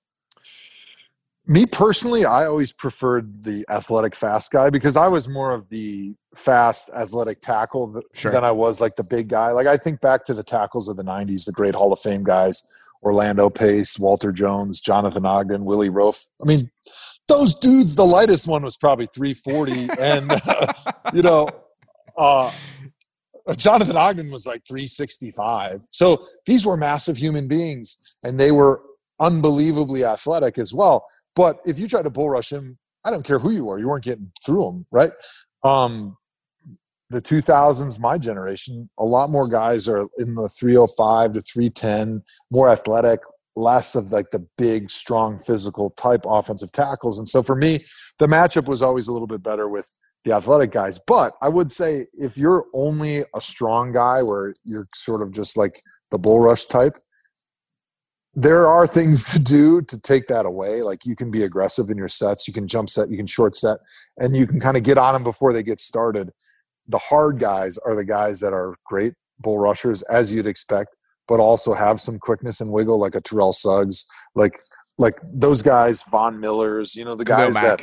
Me personally, I always preferred the athletic fast guy because I was more of the fast athletic tackle th- sure. than I was like the big guy. Like I think back to the tackles of the nineties, the great Hall of Fame guys, Orlando Pace, Walter Jones, Jonathan Ogden, Willie Roaf. I mean, those dudes, the lightest one was probably three forty. and, uh, you know, uh, Jonathan Ogden was like three sixty-five. So these were massive human beings, and they were unbelievably athletic as well. But if you try to bull rush him, I don't care who you are, you weren't getting through him, right? Um, the two thousands, my generation, a lot more guys are in the three oh five to three ten, more athletic, less of like the big, strong, physical type offensive tackles. And so for me, the matchup was always a little bit better with the athletic guys. But I would say if you're only a strong guy where you're sort of just like the bull rush type, there are things to do to take that away. Like you can be aggressive in your sets, you can jump set, you can short set, and you can kind of get on them before they get started. The hard guys are the guys that are great bull rushers, as you'd expect, but also have some quickness and wiggle, like a Terrell Suggs, like like those guys, Von Millers, you know, the guys that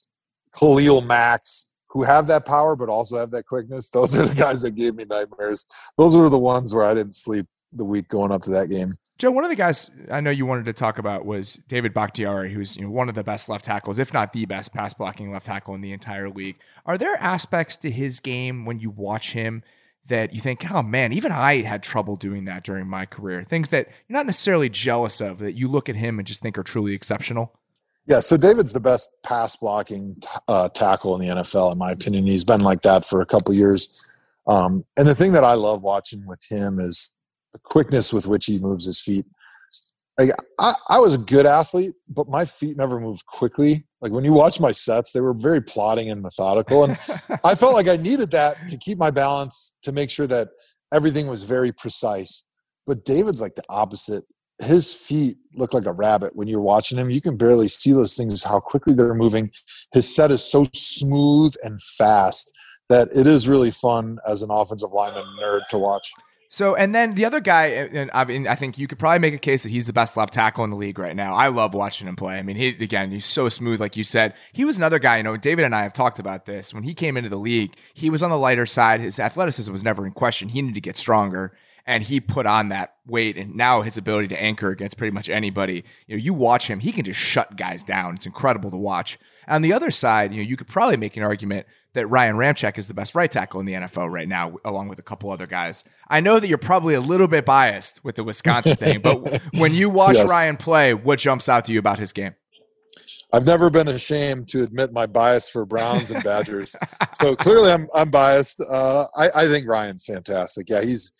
Khalil Max, who have that power but also have that quickness. Those are the guys that gave me nightmares. Those were the ones where I didn't sleep the week going up to that game. Joe, one of the guys I know you wanted to talk about was David Bakhtiari, who's you know, one of the best left tackles, if not the best pass blocking left tackle in the entire league. Are there aspects to his game when you watch him that you think, oh man, even I had trouble doing that during my career? Things that you're not necessarily jealous of, that you look at him and just think are truly exceptional? Yeah, so David's the best pass blocking uh, tackle in the N F L, in my opinion. He's been like that for a couple years. Um, and the thing that I love watching with him is the quickness with which he moves his feet. Like I, I was a good athlete, but my feet never moved quickly. Like when you watch my sets, they were very plodding and methodical. And I felt like I needed that to keep my balance, to make sure that everything was very precise. But David's like the opposite. His feet look like a rabbit when you're watching him. You can barely see those things, how quickly they're moving. His set is so smooth and fast that it is really fun as an offensive lineman nerd to watch. So, and then the other guy, and I mean, I think you could probably make a case that he's the best left tackle in the league right now. I love watching him play. I mean, he, again, he's so smooth, like you said. He was another guy, you know, David and I have talked about this. When he came into the league, he was on the lighter side. His athleticism was never in question. He needed to get stronger, and he put on that weight, and now his ability to anchor against pretty much anybody. You know, you watch him, he can just shut guys down. It's incredible to watch. On the other side, you know, you could probably make an argument that Ryan Ramczyk is the best right tackle in the N F L right now, along with a couple other guys. I know that you're probably a little bit biased with the Wisconsin thing, but when you watch yes. Ryan play, what jumps out to you about his game? I've never been ashamed to admit my bias for Browns and Badgers. So clearly I'm I'm biased. Uh, I, I think Ryan's fantastic. Yeah, he's,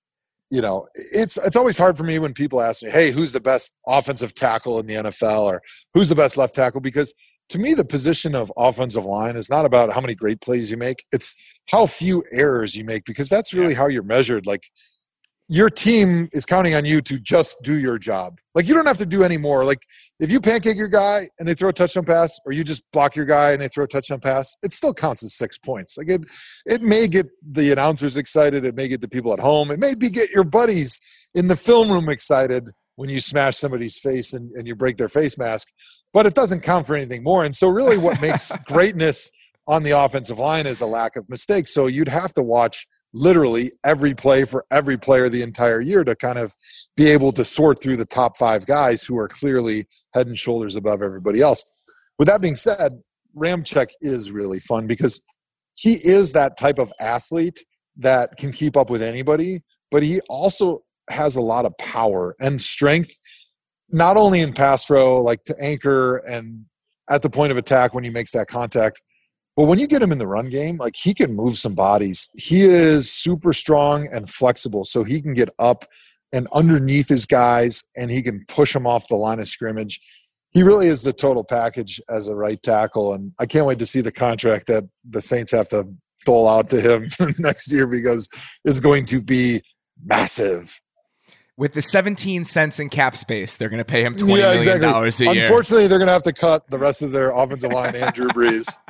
you know, it's it's always hard for me when people ask me, hey, who's the best offensive tackle in the N F L, or who's the best left tackle? Because to me, the position of offensive line is not about how many great plays you make. It's how few errors you make, because that's really how you're measured. Like, your team is counting on you to just do your job. Like, you don't have to do any more. Like, if you pancake your guy and they throw a touchdown pass, or you just block your guy and they throw a touchdown pass, it still counts as six points. Like, it, it may get the announcers excited. It may get the people at home. It may be get your buddies in the film room excited when you smash somebody's face and, and you break their face mask. But it doesn't count for anything more. And so really what makes greatness on the offensive line is a lack of mistakes. So you'd have to watch literally every play for every player the entire year to kind of be able to sort through the top five guys who are clearly head and shoulders above everybody else. With that being said, Ramczyk is really fun because he is that type of athlete that can keep up with anybody, but he also has a lot of power and strength, not only in pass pro, like to anchor and at the point of attack when he makes that contact, but when you get him in the run game, like, he can move some bodies. He is super strong and flexible, so he can get up and underneath his guys, and he can push them off the line of scrimmage. He really is the total package as a right tackle, and I can't wait to see the contract that the Saints have to dole out to him next year, because it's going to be massive. With the seventeen cents in cap space, they're going to pay him twenty yeah, million dollars exactly. a year. Unfortunately, they're going to have to cut the rest of their offensive line and Drew Brees.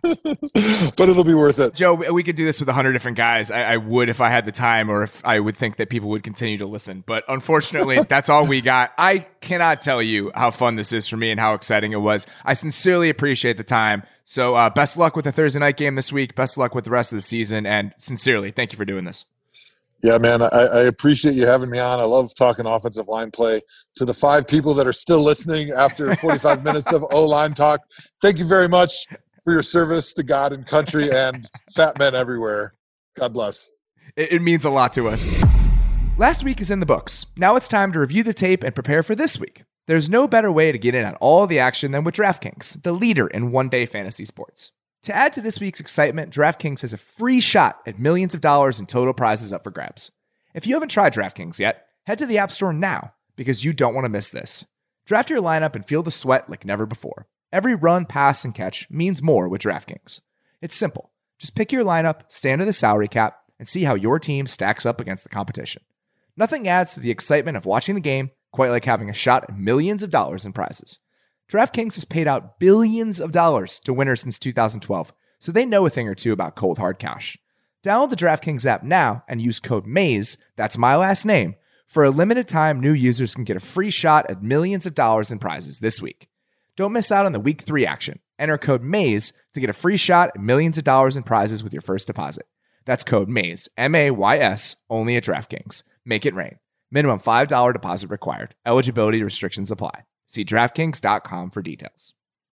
But it'll be worth it. Joe, we could do this with a hundred different guys. I, I would if I had the time, or if I would think that people would continue to listen. But unfortunately, that's all we got. I cannot tell you how fun this is for me and how exciting it was. I sincerely appreciate the time. So uh, best luck with the Thursday night game this week. Best luck with the rest of the season. And sincerely, thank you for doing this. Yeah, man, I, I appreciate you having me on. I love talking offensive line play. To the five people that are still listening after forty-five minutes of O-line talk, thank you very much for your service to God and country and fat men everywhere. God bless. It, it means a lot to us. Last week is in the books. Now it's time to review the tape and prepare for this week. There's no better way to get in on all the action than with DraftKings, the leader in one-day fantasy sports. To add to this week's excitement, DraftKings has a free shot at millions of dollars in total prizes up for grabs. If you haven't tried DraftKings yet, head to the App Store now, because you don't want to miss this. Draft your lineup and feel the sweat like never before. Every run, pass, and catch means more with DraftKings. It's simple. Just pick your lineup, stay under the salary cap, and see how your team stacks up against the competition. Nothing adds to the excitement of watching the game quite like having a shot at millions of dollars in prizes. DraftKings has paid out billions of dollars to winners since two thousand twelve, so they know a thing or two about cold hard cash. Download the DraftKings app now and use code MAZE, that's my last name, For a limited time, new users can get a free shot at millions of dollars in prizes this week. Don't miss out on the week three action. Enter code MAYS to get a free shot at millions of dollars in prizes with your first deposit. That's code MAYS, M A Y S, only at DraftKings. Make it rain. Minimum five dollars deposit required. Eligibility restrictions apply. See DraftKings dot com for details.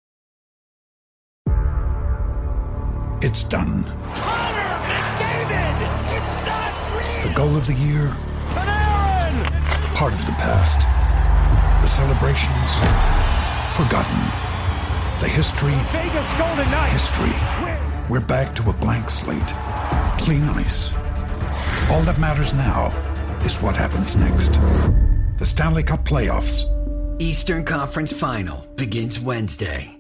It's done. Connor McDavid! It's not real! The goal of the year, Panarin! part of the past. The celebrations, forgotten. The history, Vegas Golden Knights! history. We're back to a blank slate. Clean ice. All that matters now is what happens next. The Stanley Cup Playoffs. Eastern Conference Final begins Wednesday.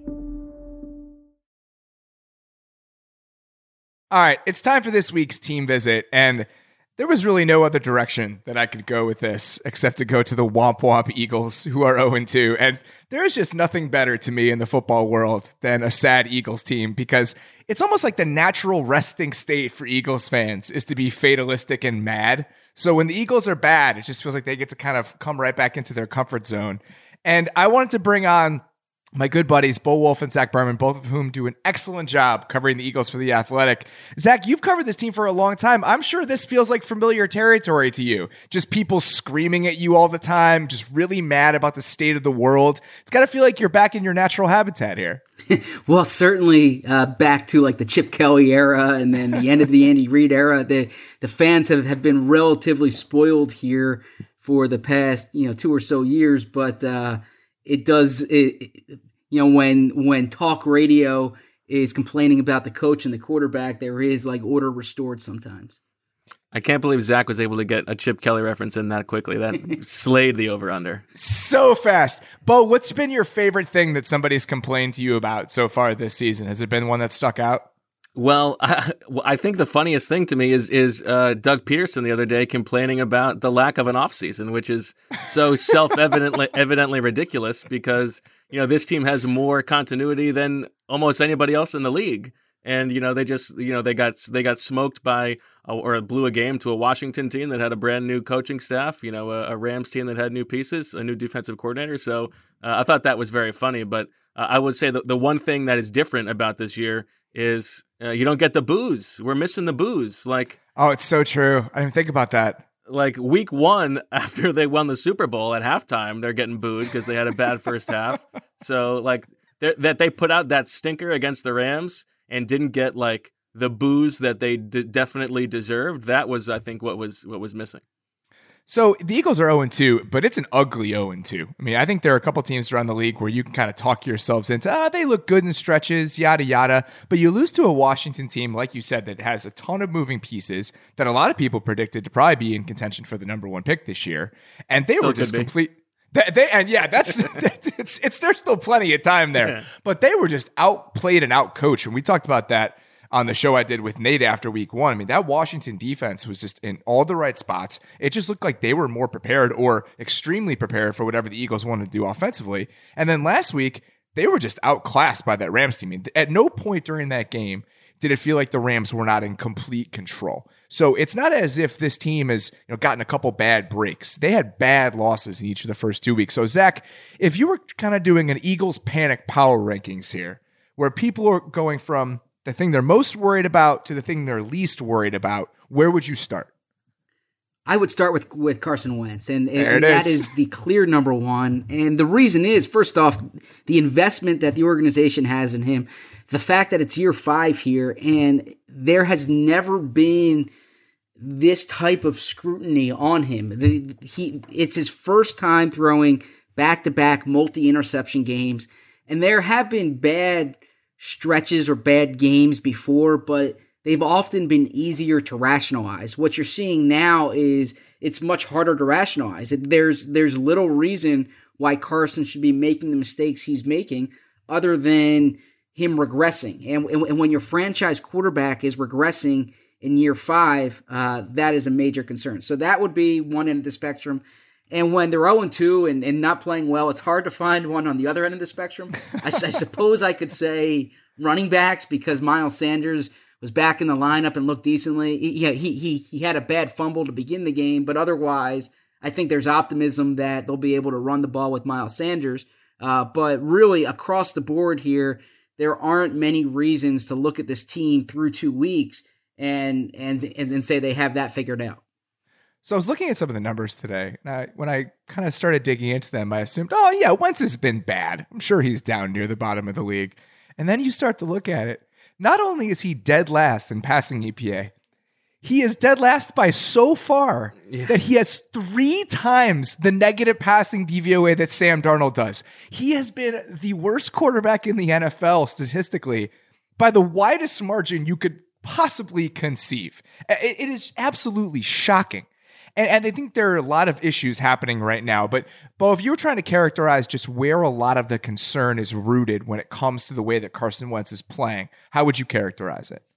All right, it's time for this week's team visit, and there was really no other direction that I could go with this except to go to the Womp Womp Eagles, who are oh and two. And there's just nothing better to me in the football world than a sad Eagles team, because it's almost like the natural resting state for Eagles fans is to be fatalistic and mad. So when the Eagles are bad, it just feels like they get to kind of come right back into their comfort zone. And I wanted to bring on my good buddies, Bo Wolf and Zach Berman, both of whom do an excellent job covering the Eagles for The Athletic. Zach, you've covered this team for a long time. I'm sure this feels like familiar territory to you. Just people screaming at you all the time, just really mad about the state of the world. It's got to feel like you're back in your natural habitat here. Well, certainly uh, back to like the Chip Kelly era and then the end of the Andy Reid era. The the fans have, have been relatively spoiled here for the past, you know, two or so years, but uh It does, it, you know, when when talk radio is complaining about the coach and the quarterback, there is like order restored sometimes. I can't believe Zach was able to get a Chip Kelly reference in that quickly. That slayed the over-under. So fast. Bo, what's been your favorite thing that somebody's complained to you about so far this season? Has it been one that stuck out? Well, I, I think the funniest thing to me is is uh, Doug Peterson the other day complaining about the lack of an offseason, which is so self-evidently evidently ridiculous because, you know, this team has more continuity than almost anybody else in the league. And, you know, they just, you know, they got they got smoked by uh, or blew a game to a Washington team that had a brand new coaching staff, you know, a, a Rams team that had new pieces, a new defensive coordinator. So uh, I thought that was very funny. But uh, I would say that the one thing that is different about this year is uh, you don't get the booze. We're missing the booze. Like, oh, it's so true. I didn't think about that. Like week one, after they won the Super Bowl at halftime, they're getting booed because they had a bad first half. So like that they put out that stinker against the Rams and didn't get like the booze that they d- definitely deserved. That was, I think, what was what was missing. So the Eagles are oh and two, but it's an ugly oh and two. I mean, I think there are a couple teams around the league where you can kind of talk yourselves into, ah, oh, they look good in stretches, yada, yada. But you lose to a Washington team, like you said, that has a ton of moving pieces that a lot of people predicted to probably be in contention for the number one pick this year. And they Still were just be. complete. They, they, and yeah, that's, that's it's, it's, there's still plenty of time there, yeah. But they were just outplayed and outcoached. And we talked about that on the show I did with Nate after week one. I mean, that Washington defense was just in all the right spots. It just looked like they were more prepared or extremely prepared for whatever the Eagles wanted to do offensively. And then last week, they were just outclassed by that Rams team. At no point during that game did it feel like the Rams were not in complete control. So it's not as if this team has, you know, gotten a couple bad breaks. They had bad losses in each of the first two weeks. So Zach, if you were kind of doing an Eagles panic power rankings here, where people are going from the thing they're most worried about to the thing they're least worried about, where would you start? I would start with, with Carson Wentz, and, and, and is. that is the clear number one. And the reason is, first off, the investment that the organization has in him, the fact that it's year five here, and there has never been this type of scrutiny on him. The, he, it's his first time throwing back-to-back multi-interception games, and there have been bad stretches or bad games before, but they've often been easier to rationalize. What you're seeing now is it's much harder to rationalize. There's there's little reason why Carson should be making the mistakes he's making other than him regressing. And, and, and when your franchise quarterback is regressing in year five, uh, that is a major concern. So that would be one end of the spectrum. And when they're oh and two and, and not playing well, it's hard to find one on the other end of the spectrum. I, I suppose I could say running backs because Miles Sanders was back in the lineup and looked decently. He, he, he, he had a bad fumble to begin the game, but otherwise, I think there's optimism that they'll be able to run the ball with Miles Sanders. Uh, but really, across the board here, there aren't many reasons to look at this team through two weeks and and and, and say they have that figured out. So I was looking at some of the numbers today. And I, when I kind of started digging into them, I assumed, oh, yeah, Wentz has been bad. I'm sure he's down near the bottom of the league. And then you start to look at it. Not only is he dead last in passing E P A, he is dead last by so far yeah. that he has three times the negative passing D V O A that Sam Darnold does. He has been the worst quarterback in the N F L statistically by the widest margin you could possibly conceive. It, it is absolutely shocking. And, and I think there are a lot of issues happening right now. But, Bo, if you were trying to characterize just where a lot of the concern is rooted when it comes to the way that Carson Wentz is playing, how would you characterize it?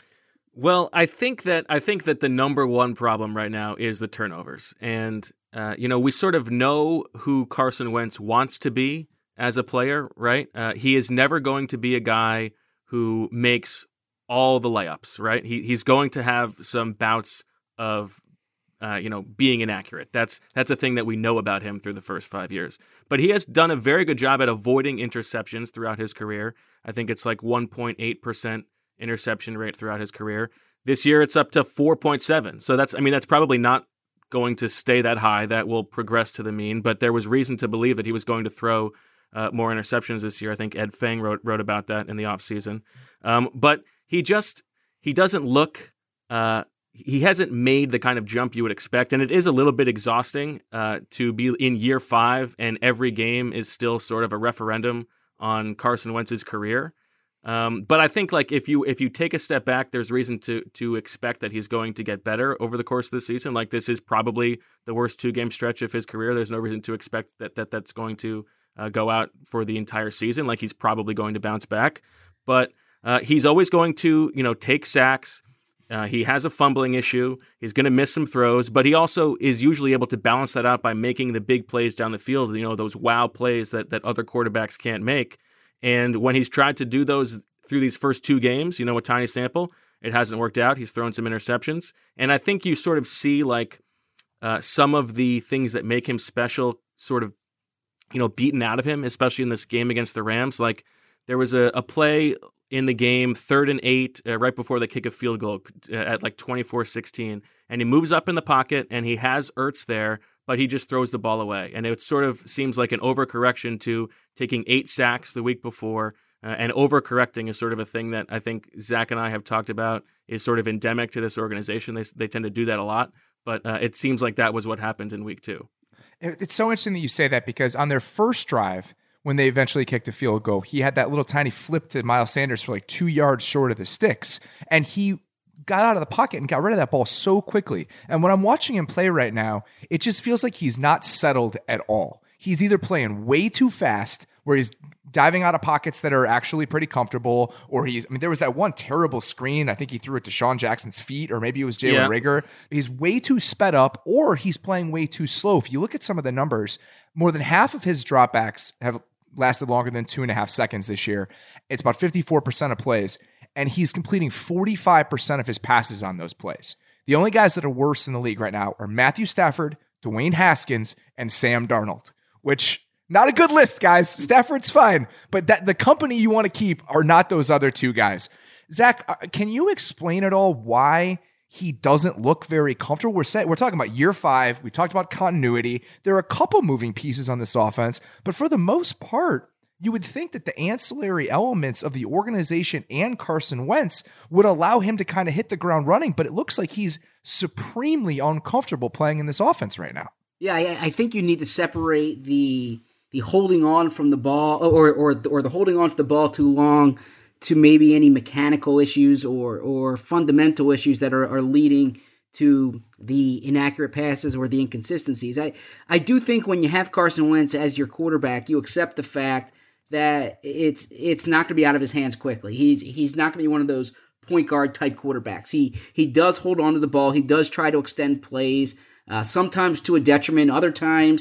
Well, I think that I think that the number one problem right now is the turnovers. And, uh, you know, we sort of know who Carson Wentz wants to be as a player, right? Uh, he is never going to be a guy who makes all the layups, right? He, he's going to have some bouts of Uh, you know, being inaccurate. That's that's a thing that we know about him through the first five years. But he has done a very good job at avoiding interceptions throughout his career. I think it's like one point eight percent interception rate throughout his career. This year, it's up to four point seven. So that's, I mean, that's probably not going to stay that high. That will progress to the mean. But there was reason to believe that he was going to throw uh, more interceptions this year. I think Ed Fang wrote wrote about that in the offseason. Um, but he just, he doesn't look... Uh, He hasn't made the kind of jump you would expect, and it is a little bit exhausting uh, to be in year five, and every game is still sort of a referendum on Carson Wentz's career. Um, but I think, like, if you if you take a step back, there's reason to to expect that he's going to get better over the course of the season. Like, this is probably the worst two game stretch of his career. There's no reason to expect that that that's going to uh, go out for the entire season. Like, he's probably going to bounce back, but uh, he's always going to, you know, take sacks. Uh, he has a fumbling issue. He's going to miss some throws, but he also is usually able to balance that out by making the big plays down the field, you know, those wow plays that, that other quarterbacks can't make. And when he's tried to do those through these first two games, you know, a tiny sample, it hasn't worked out. He's thrown some interceptions. And I think you sort of see like uh, some of the things that make him special sort of, you know, beaten out of him, especially in this game against the Rams. Like there was a, a play in the game, third and eight, uh, right before they kick a field goal uh, at like twenty-four sixteen. And he moves up in the pocket and he has Ertz there, but he just throws the ball away. And it sort of seems like an overcorrection to taking eight sacks the week before. Uh, and overcorrecting is sort of a thing that I think Zach and I have talked about is sort of endemic to this organization. They, they tend to do that a lot. But uh, it seems like that was what happened in week two. It's so interesting that you say that because on their first drive, when they eventually kicked a field goal, he had that little tiny flip to Miles Sanders for like two yards short of the sticks. And he got out of the pocket and got rid of that ball so quickly. And when I'm watching him play right now, it just feels like he's not settled at all. He's either playing way too fast, where he's diving out of pockets that are actually pretty comfortable, or he's, I mean, there was that one terrible screen. I think he threw it to Sean Jackson's feet, or maybe it was Jalen yeah. Reagor. He's way too sped up, or he's playing way too slow. If you look at some of the numbers, more than half of his dropbacks have lasted longer than two and a half seconds this year. It's about fifty-four percent of plays, and he's completing forty-five percent of his passes on those plays. The only guys that are worse in the league right now are Matthew Stafford, Dwayne Haskins, and Sam Darnold, which not a good list, guys. Stafford's fine, but that the company you want to keep are not those other two guys. Zach, can you explain at all why he doesn't look very comfortable? We're saying, we're talking about year five. We talked about continuity. There are a couple moving pieces on this offense, but for the most part, you would think that the ancillary elements of the organization and Carson Wentz would allow him to kind of hit the ground running, but it looks like he's supremely uncomfortable playing in this offense right now. Yeah, I, I think you need to separate the the holding on from the ball or or or the holding on to the ball too long to maybe any mechanical issues or or fundamental issues that are, are leading to the inaccurate passes or the inconsistencies. I, I do think when you have Carson Wentz as your quarterback, you accept the fact that it's it's not going to be out of his hands quickly. He's he's not going to be one of those point guard type quarterbacks. He he does hold on to the ball. He does try to extend plays, uh, sometimes to a detriment. Other times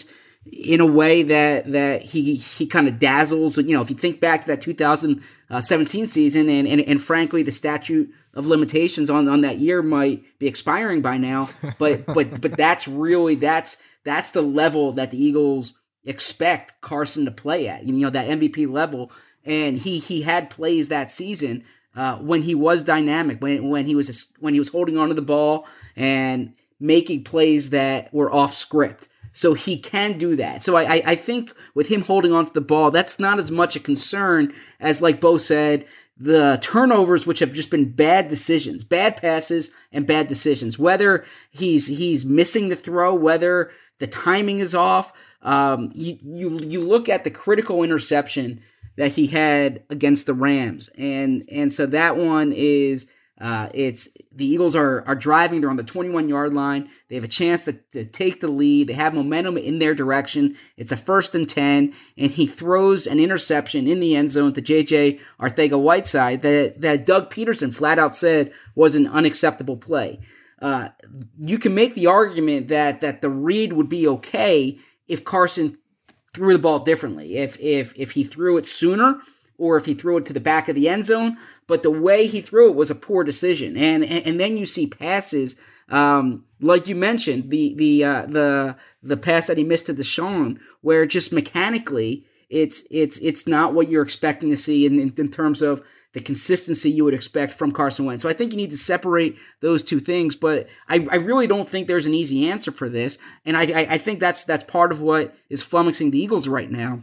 in a way that that he he kind of dazzles. You know, if you think back to that two thousand seventeen season, and, and and frankly, the statute of limitations on, on that year might be expiring by now. But but but that's really that's that's the level that the Eagles expect Carson to play at. You know, that M V P level, and he he had plays that season uh, when he was dynamic, when when he was when he was holding onto the ball and making plays that were off script. So he can do that. So I, I think with him holding onto the ball, that's not as much a concern as, like Bo said, the turnovers, which have just been bad decisions, bad passes and bad decisions. Whether he's he's missing the throw, whether the timing is off. Um, you you you look at the critical interception that he had against the Rams, and and so that one is. Uh, it's the Eagles are are driving. They're on the twenty-one yard line. They have a chance to, to take the lead. They have momentum in their direction. It's a first and ten, and he throws an interception in the end zone to J J Arcega-Whiteside that that Doug Peterson flat out said was an unacceptable play. Uh, you can make the argument that that the read would be okay if Carson threw the ball differently. If if if he threw it sooner, or if he threw it to the back of the end zone, but the way he threw it was a poor decision. And and, and then you see passes, um, like you mentioned, the the uh, the the pass that he missed to Deshaun, where just mechanically it's it's it's not what you're expecting to see in, in, in terms of the consistency you would expect from Carson Wentz. So I think you need to separate those two things, but I, I really don't think there's an easy answer for this. And I, I, I think that's that's part of what is flummoxing the Eagles right now.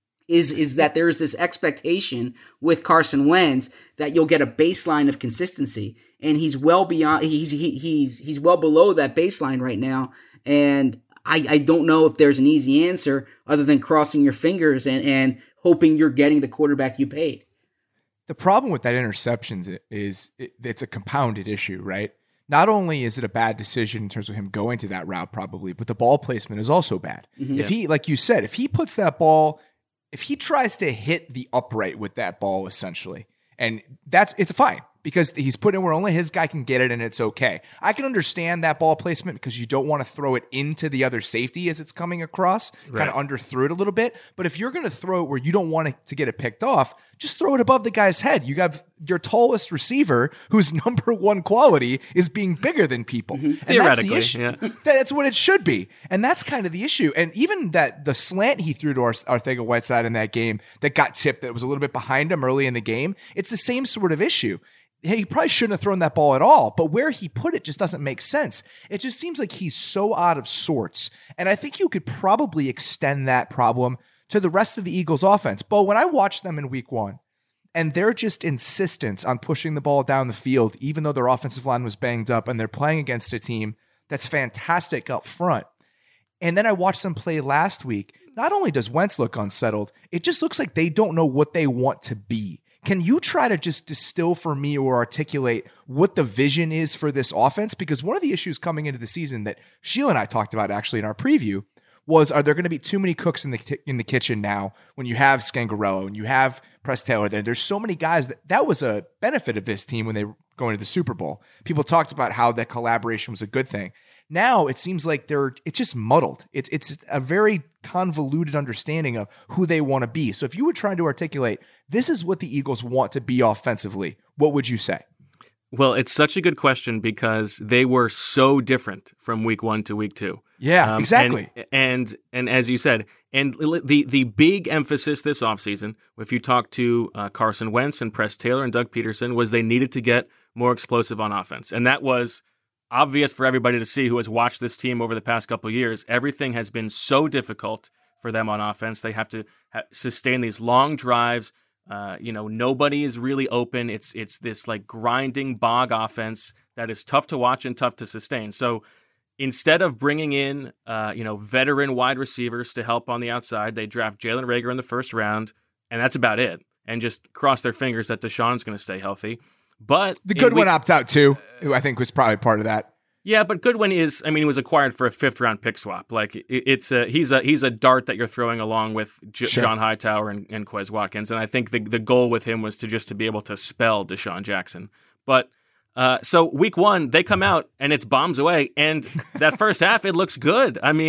Is is that there is this expectation with Carson Wentz that you'll get a baseline of consistency, and he's well beyond. He's he, he's he's well below that baseline right now, and I, I don't know if there's an easy answer other than crossing your fingers and, and hoping you're getting the quarterback you paid. The problem with that interception is it, it's a compounded issue, right? Not only is it a bad decision in terms of him going to that route, probably, but the ball placement is also bad. Mm-hmm. If he, like you said, if he puts that ball. If he tries to hit the upright with that ball, essentially, and that's it's fine because he's put in where only his guy can get it and it's okay. I can understand that ball placement because you don't want to throw it into the other safety as it's coming across, right. Kind of underthrew it a little bit. But if you're going to throw it where you don't want it to get it picked off, just throw it above the guy's head. You have your tallest receiver whose number one quality is being bigger than people. Mm-hmm. Theoretically, that's the issue. Yeah. That's what it should be. And that's kind of the issue. And even that the slant he threw to Arcega-Whiteside in that game that got tipped that was a little bit behind him early in the game, it's the same sort of issue. He probably shouldn't have thrown that ball at all, but where he put it just doesn't make sense. It just seems like he's so out of sorts. And I think you could probably extend that problem to the rest of the Eagles offense. But when I watched them in week one, and their just insistence on pushing the ball down the field, even though their offensive line was banged up and they're playing against a team that's fantastic up front. And then I watched them play last week. Not only does Wentz look unsettled, it just looks like they don't know what they want to be. Can you try to just distill for me or articulate what the vision is for this offense? Because one of the issues coming into the season that Sheila and I talked about actually in our preview was, are there going to be too many cooks in the in the kitchen now when you have Scangarello and you have Press Taylor there? There's so many guys that that was a benefit of this team when they were going to the Super Bowl. People talked about how that collaboration was a good thing. Now it seems like they're it's just muddled. It's it's a very convoluted understanding of who they want to be. So if you were trying to articulate, this is what the Eagles want to be offensively, what would you say? Well, it's such a good question because they were so different from week one to week two. Yeah, um, exactly. And, and and as you said, and the the big emphasis this offseason, if you talk to uh, Carson Wentz and Press Taylor and Doug Peterson, was they needed to get more explosive on offense. And that was obvious for everybody to see who has watched this team over the past couple of years. Everything has been so difficult for them on offense. They have to ha- sustain these long drives. Uh, you know, nobody is really open. It's it's this like grinding bog offense that is tough to watch and tough to sustain. So instead of bringing in, uh, you know, veteran wide receivers to help on the outside, they draft Jalen Reagor in the first round, and that's about it. And just cross their fingers that Deshaun's going to stay healthy. But the Goodwin week, opt out too, who I think was probably part of that. Yeah, but Goodwin is, I mean, he was acquired for a fifth round pick swap. Like it, it's a, he's a, he's a dart that you're throwing along with J- sure. John Hightower and, and Quez Watkins. And I think the, the goal with him was to just to be able to spell Deshaun Jackson. But uh, so week one, they come out and it's bombs away. And that first half, it looks good. I mean,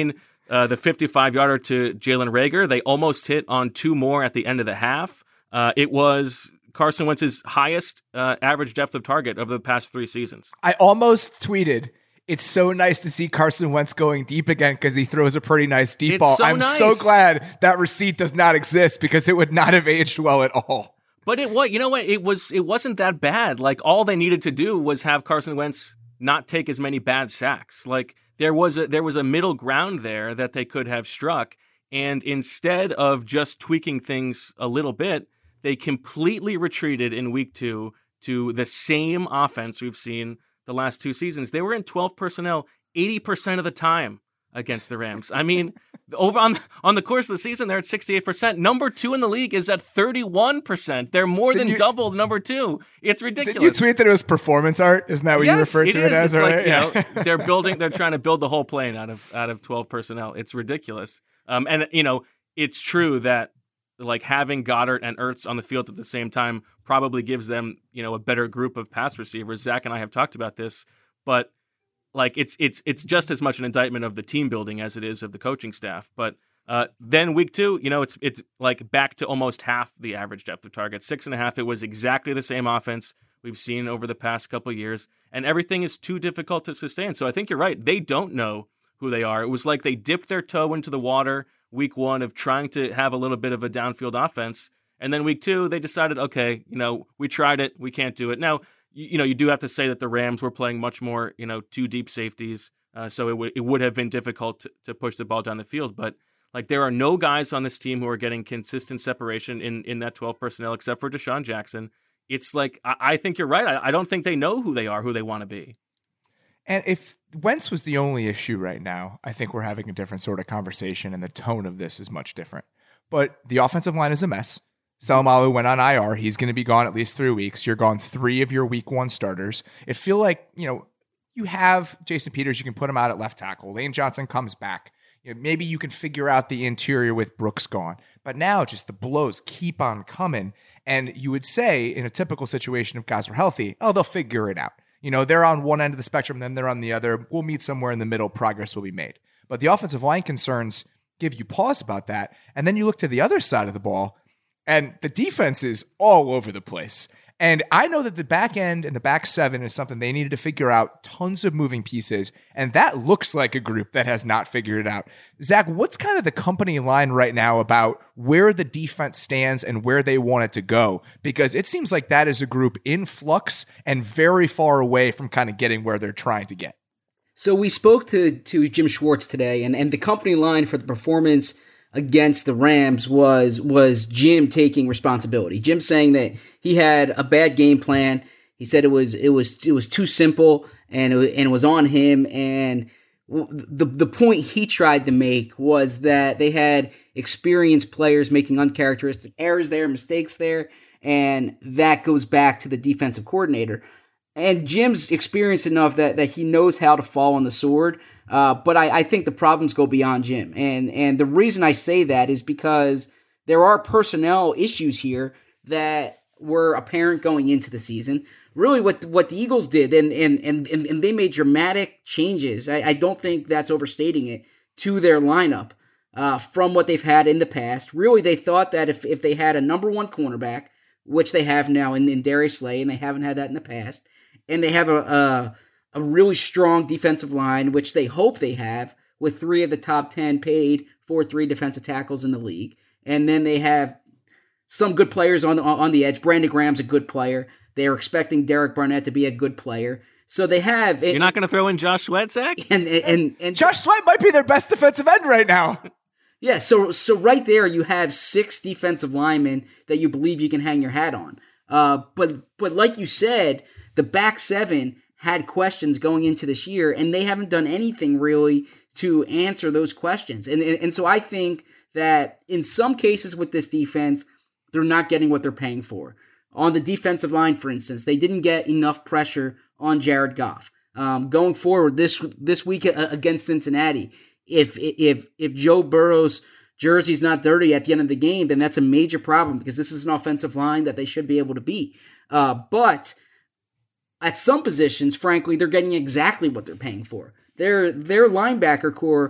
uh, the fifty-five yarder to Jalen Reagor. They almost hit on two more at the end of the half. Uh, it was Carson Wentz's highest uh, average depth of target over the past three seasons. I almost tweeted, it's so nice to see Carson Wentz going deep again because he throws a pretty nice deep It's ball. so I'm nice. so glad that receipt does not exist because it would not have aged well at all. But it what you know what it was it wasn't that bad. Like all they needed to do was have Carson Wentz not take as many bad sacks. Like there was a there was a middle ground there that they could have struck, and instead of just tweaking things a little bit, they completely retreated in week two to the same offense we've seen the last two seasons. They were in twelve personnel eighty percent of the time against the Rams. I mean, over on on the course of the season, they're at sixty-eight percent. Number two in the league is at thirty-one percent. They're more Did than you, double number two. It's ridiculous. Did you tweet that it was performance art? Isn't that what yes, you referred it to is. it as? It's earlier? like, you Yeah. know, they're building, they're trying to build the whole plane out of out of twelve personnel. It's ridiculous. Um, and you know, it's true that like having Goddard and Ertz on the field at the same time probably gives them, you know, a better group of pass receivers. Zach and I have talked about this, but like it's it's it's just as much an indictment of the team building as it is of the coaching staff. But uh, then week two, you know, it's it's like back to almost half the average depth of target, six and a half. It was exactly the same offense we've seen over the past couple of years, and everything is too difficult to sustain. So I think you're right. They don't know who they are. It was like they dipped their toe into the water week one of trying to have a little bit of a downfield offense, and then week two they decided, okay, you know, we tried it, we can't do it now. You know, you do have to say that the Rams were playing much more, you know, two deep safeties. Uh, so it, w- it would have been difficult to, to push the ball down the field. But like there are no guys on this team who are getting consistent separation in, in that twelve personnel except for Deshaun Jackson. It's like, I, I think you're right. I, I don't think they know who they are, who they want to be. And if Wentz was the only issue right now, I think we're having a different sort of conversation and the tone of this is much different. But the offensive line is a mess. Salomalu went on I R. He's going to be gone at least three weeks. You're gone three of your week one starters. It feel like, you know, you have Jason Peters. You can put him out at left tackle. Lane Johnson comes back. You know, maybe you can figure out the interior with Brooks gone. But now just the blows keep on coming. And you would say in a typical situation if guys were healthy, oh, they'll figure it out. You know, they're on one end of the spectrum, then they're on the other. We'll meet somewhere in the middle. Progress will be made. But the offensive line concerns give you pause about that. And then you look to the other side of the ball, and the defense is all over the place. And I know that the back end and the back seven is something they needed to figure out, tons of moving pieces. And that looks like a group that has not figured it out. Zach, what's kind of the company line right now about where the defense stands and where they want it to go? Because it seems like that is a group in flux and very far away from kind of getting where they're trying to get. So we spoke to, to Jim Schwartz today, and, and the company line for the performance against the Rams was was Jim taking responsibility. Jim saying that he had a bad game plan. He said it was it was it was too simple and it was, and it was on him. And the the point he tried to make was that they had experienced players making uncharacteristic errors there, mistakes there, and that goes back to the defensive coordinator. And Jim's experienced enough that that he knows how to fall on the sword. Uh, but I, I think the problems go beyond Jim. And and the reason I say that is because there are personnel issues here that were apparent going into the season. Really what what the Eagles did, and and and, and they made dramatic changes. I, I don't think that's overstating it, to their lineup uh, from what they've had in the past. Really, they thought that if, if they had a number one cornerback, which they have now in, in Darius Slay, and they haven't had that in the past, and they have a... a a really strong defensive line, which they hope they have, with three of the top ten paid four three defensive tackles in the league. And then they have some good players on the, on the edge. Brandon Graham's a good player. They are expecting Derek Barnett to be a good player. So they have... You're not going to throw in Josh Sweat, Zach? And, and, and, and Josh Sweat might be their best defensive end right now. Yeah, so so right there you have six defensive linemen that you believe you can hang your hat on. Uh, but but like you said, the back seven had questions going into this year, and they haven't done anything really to answer those questions. And, and and so I think that in some cases with this defense, they're not getting what they're paying for. On the defensive line, for instance, they didn't get enough pressure on Jared Goff. Um, going forward this this week against Cincinnati, if if if Joe Burrow's jersey's not dirty at the end of the game, then that's a major problem because this is an offensive line that they should be able to beat. Uh, but at some positions, frankly, they're getting exactly what they're paying for. Their their linebacker core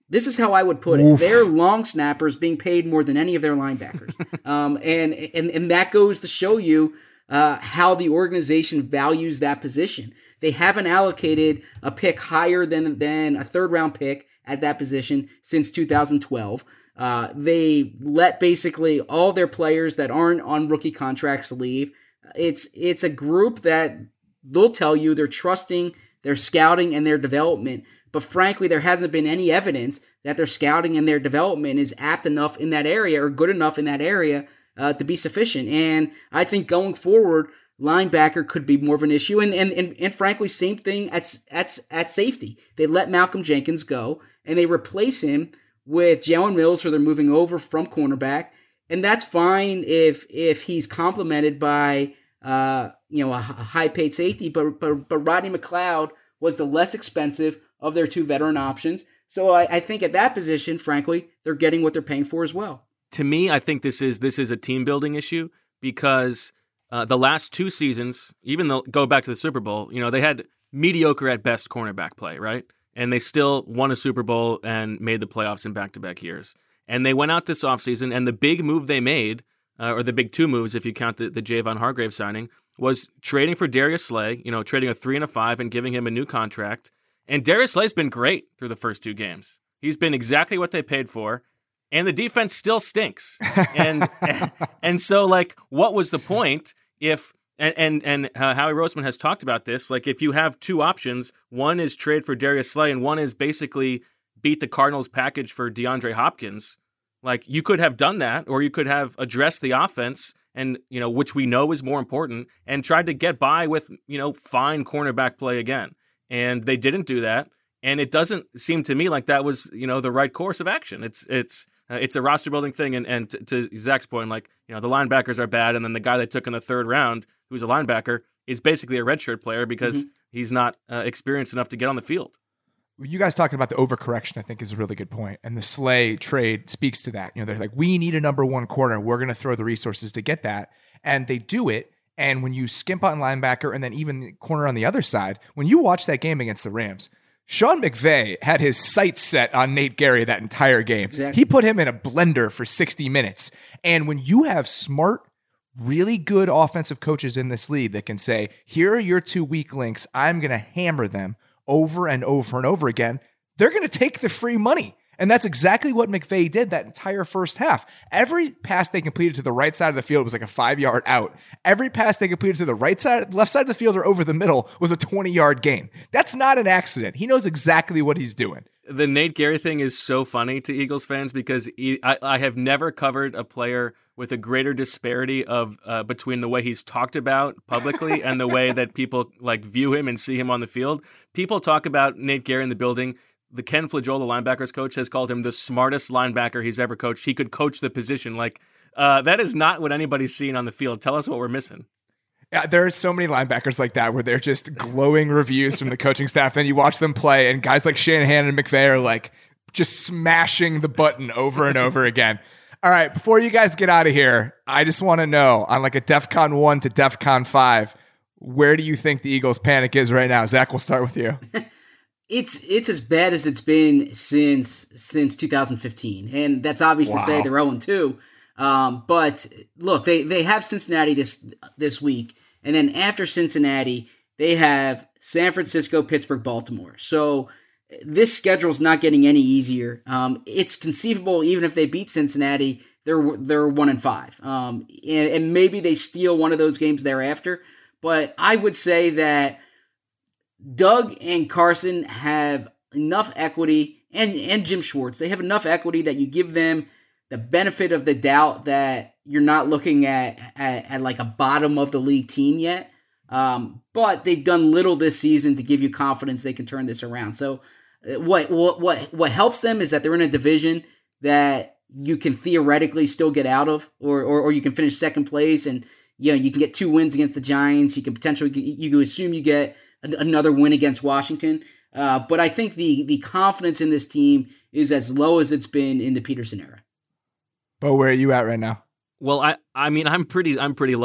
This is how I would put it. Oof. Their long snappers being paid more than any of their linebackers. um, and, and, and that goes to show you uh, how the organization values that position. They haven't allocated a pick higher than, than a third round pick at that position since two thousand twelve. Uh, they let basically all their players that aren't on rookie contracts leave. It's, it's a group that they'll tell you they're trusting their scouting and their development. But frankly, there hasn't been any evidence that their scouting and their development is apt enough in that area or good enough in that area uh, to be sufficient. And I think going forward, linebacker could be more of an issue. And and and, and frankly, same thing at, at, at safety. They let Malcolm Jenkins go, and they replace him with Jalen Mills, so they're moving over from cornerback. And that's fine if if he's complemented by uh, you know a, a high-paid safety. But, but, but Rodney McLeod was the less expensive of their two veteran options. So I, I think at that position, frankly, they're getting what they're paying for as well. To me, I think this is this is a team building issue because uh, the last two seasons, even though go back to the Super Bowl, you know, they had mediocre at best cornerback play, right? And they still won a Super Bowl and made the playoffs in back-to-back years. And they went out this offseason, and the big move they made, uh, or the big two moves if you count the, the Javon Hargrave signing, was trading for Darius Slay, you know, trading a three and a five and giving him a new contract. And Darius Slay's been great through the first two games. He's been exactly what they paid for, and the defense still stinks. And and, and so, like, what was the point if and and and uh, Howie Roseman has talked about this? Like, if you have two options, one is trade for Darius Slay, and one is basically beat the Cardinals package for DeAndre Hopkins. Like, you could have done that, or you could have addressed the offense, and you know, which we know is more important, and tried to get by with you know fine cornerback play again. And they didn't do that, and it doesn't seem to me like that was, you know, the right course of action. It's it's uh, it's a roster building thing, and and t- to Zach's point, like you know, the linebackers are bad, and then the guy they took in the third round, who's a linebacker, is basically a redshirt player because mm-hmm. he's not uh, experienced enough to get on the field. You guys talking about the overcorrection, I think, is a really good point, and the Slay trade speaks to that. You know, they're like, we need a number one corner. We're going to throw the resources to get that, and they do it. And when you skimp on linebacker and then even the corner on the other side, when you watch that game against the Rams, Sean McVay had his sights set on Nate Gary that entire game. Exactly. He put him in a blender for sixty minutes. And when you have smart, really good offensive coaches in this league that can say, here are your two weak links, I'm going to hammer them over and over and over again, they're going to take the free money. And that's exactly what McVay did that entire first half. Every pass they completed to the right side of the field was like a five-yard out. Every pass they completed to the right side, left side of the field or over the middle was a twenty-yard gain. That's not an accident. He knows exactly what he's doing. The Nate Gary thing is so funny to Eagles fans because he, I, I have never covered a player with a greater disparity of uh, between the way he's talked about publicly and the way that people like view him and see him on the field. People talk about Nate Gary in the building. The Ken Flagiola, the linebackers coach, has called him the smartest linebacker he's ever coached. He could coach the position. Like, uh, that is not what anybody's seeing on the field. Tell us what we're missing. Yeah, there are so many linebackers like that where they're just glowing reviews from the coaching staff. Then you watch them play, and guys like Shanahan and McVay are like just smashing the button over and over again. All right, before you guys get out of here, I just want to know, on like a DEFCON one to DEFCON five, where do you think the Eagles' panic is right now? Zach, we'll start with you. It's it's as bad as it's been since since two thousand fifteen, and that's obvious wow. to say they're oh and two. Um, but look, they they have Cincinnati this this week, and then after Cincinnati, they have San Francisco, Pittsburgh, Baltimore. So this schedule is not getting any easier. Um, it's conceivable even if they beat Cincinnati, they're they're one and five, um, and, and maybe they steal one of those games thereafter. But I would say that Doug and Carson have enough equity, and, and Jim Schwartz, they have enough equity that you give them the benefit of the doubt that you're not looking at, at, at like a bottom of the league team yet. Um, but they've done little this season to give you confidence they can turn this around. So what, what, what, what helps them is that they're in a division that you can theoretically still get out of, or, or, or you can finish second place and, you know, you can get two wins against the Giants. You can potentially, you can assume you get another win against Washington. Uh, but I think the the confidence in this team is as low as it's been in the Peterson era. Bo, where are you at right now? Well, I, I mean, I'm pretty I'm pretty low.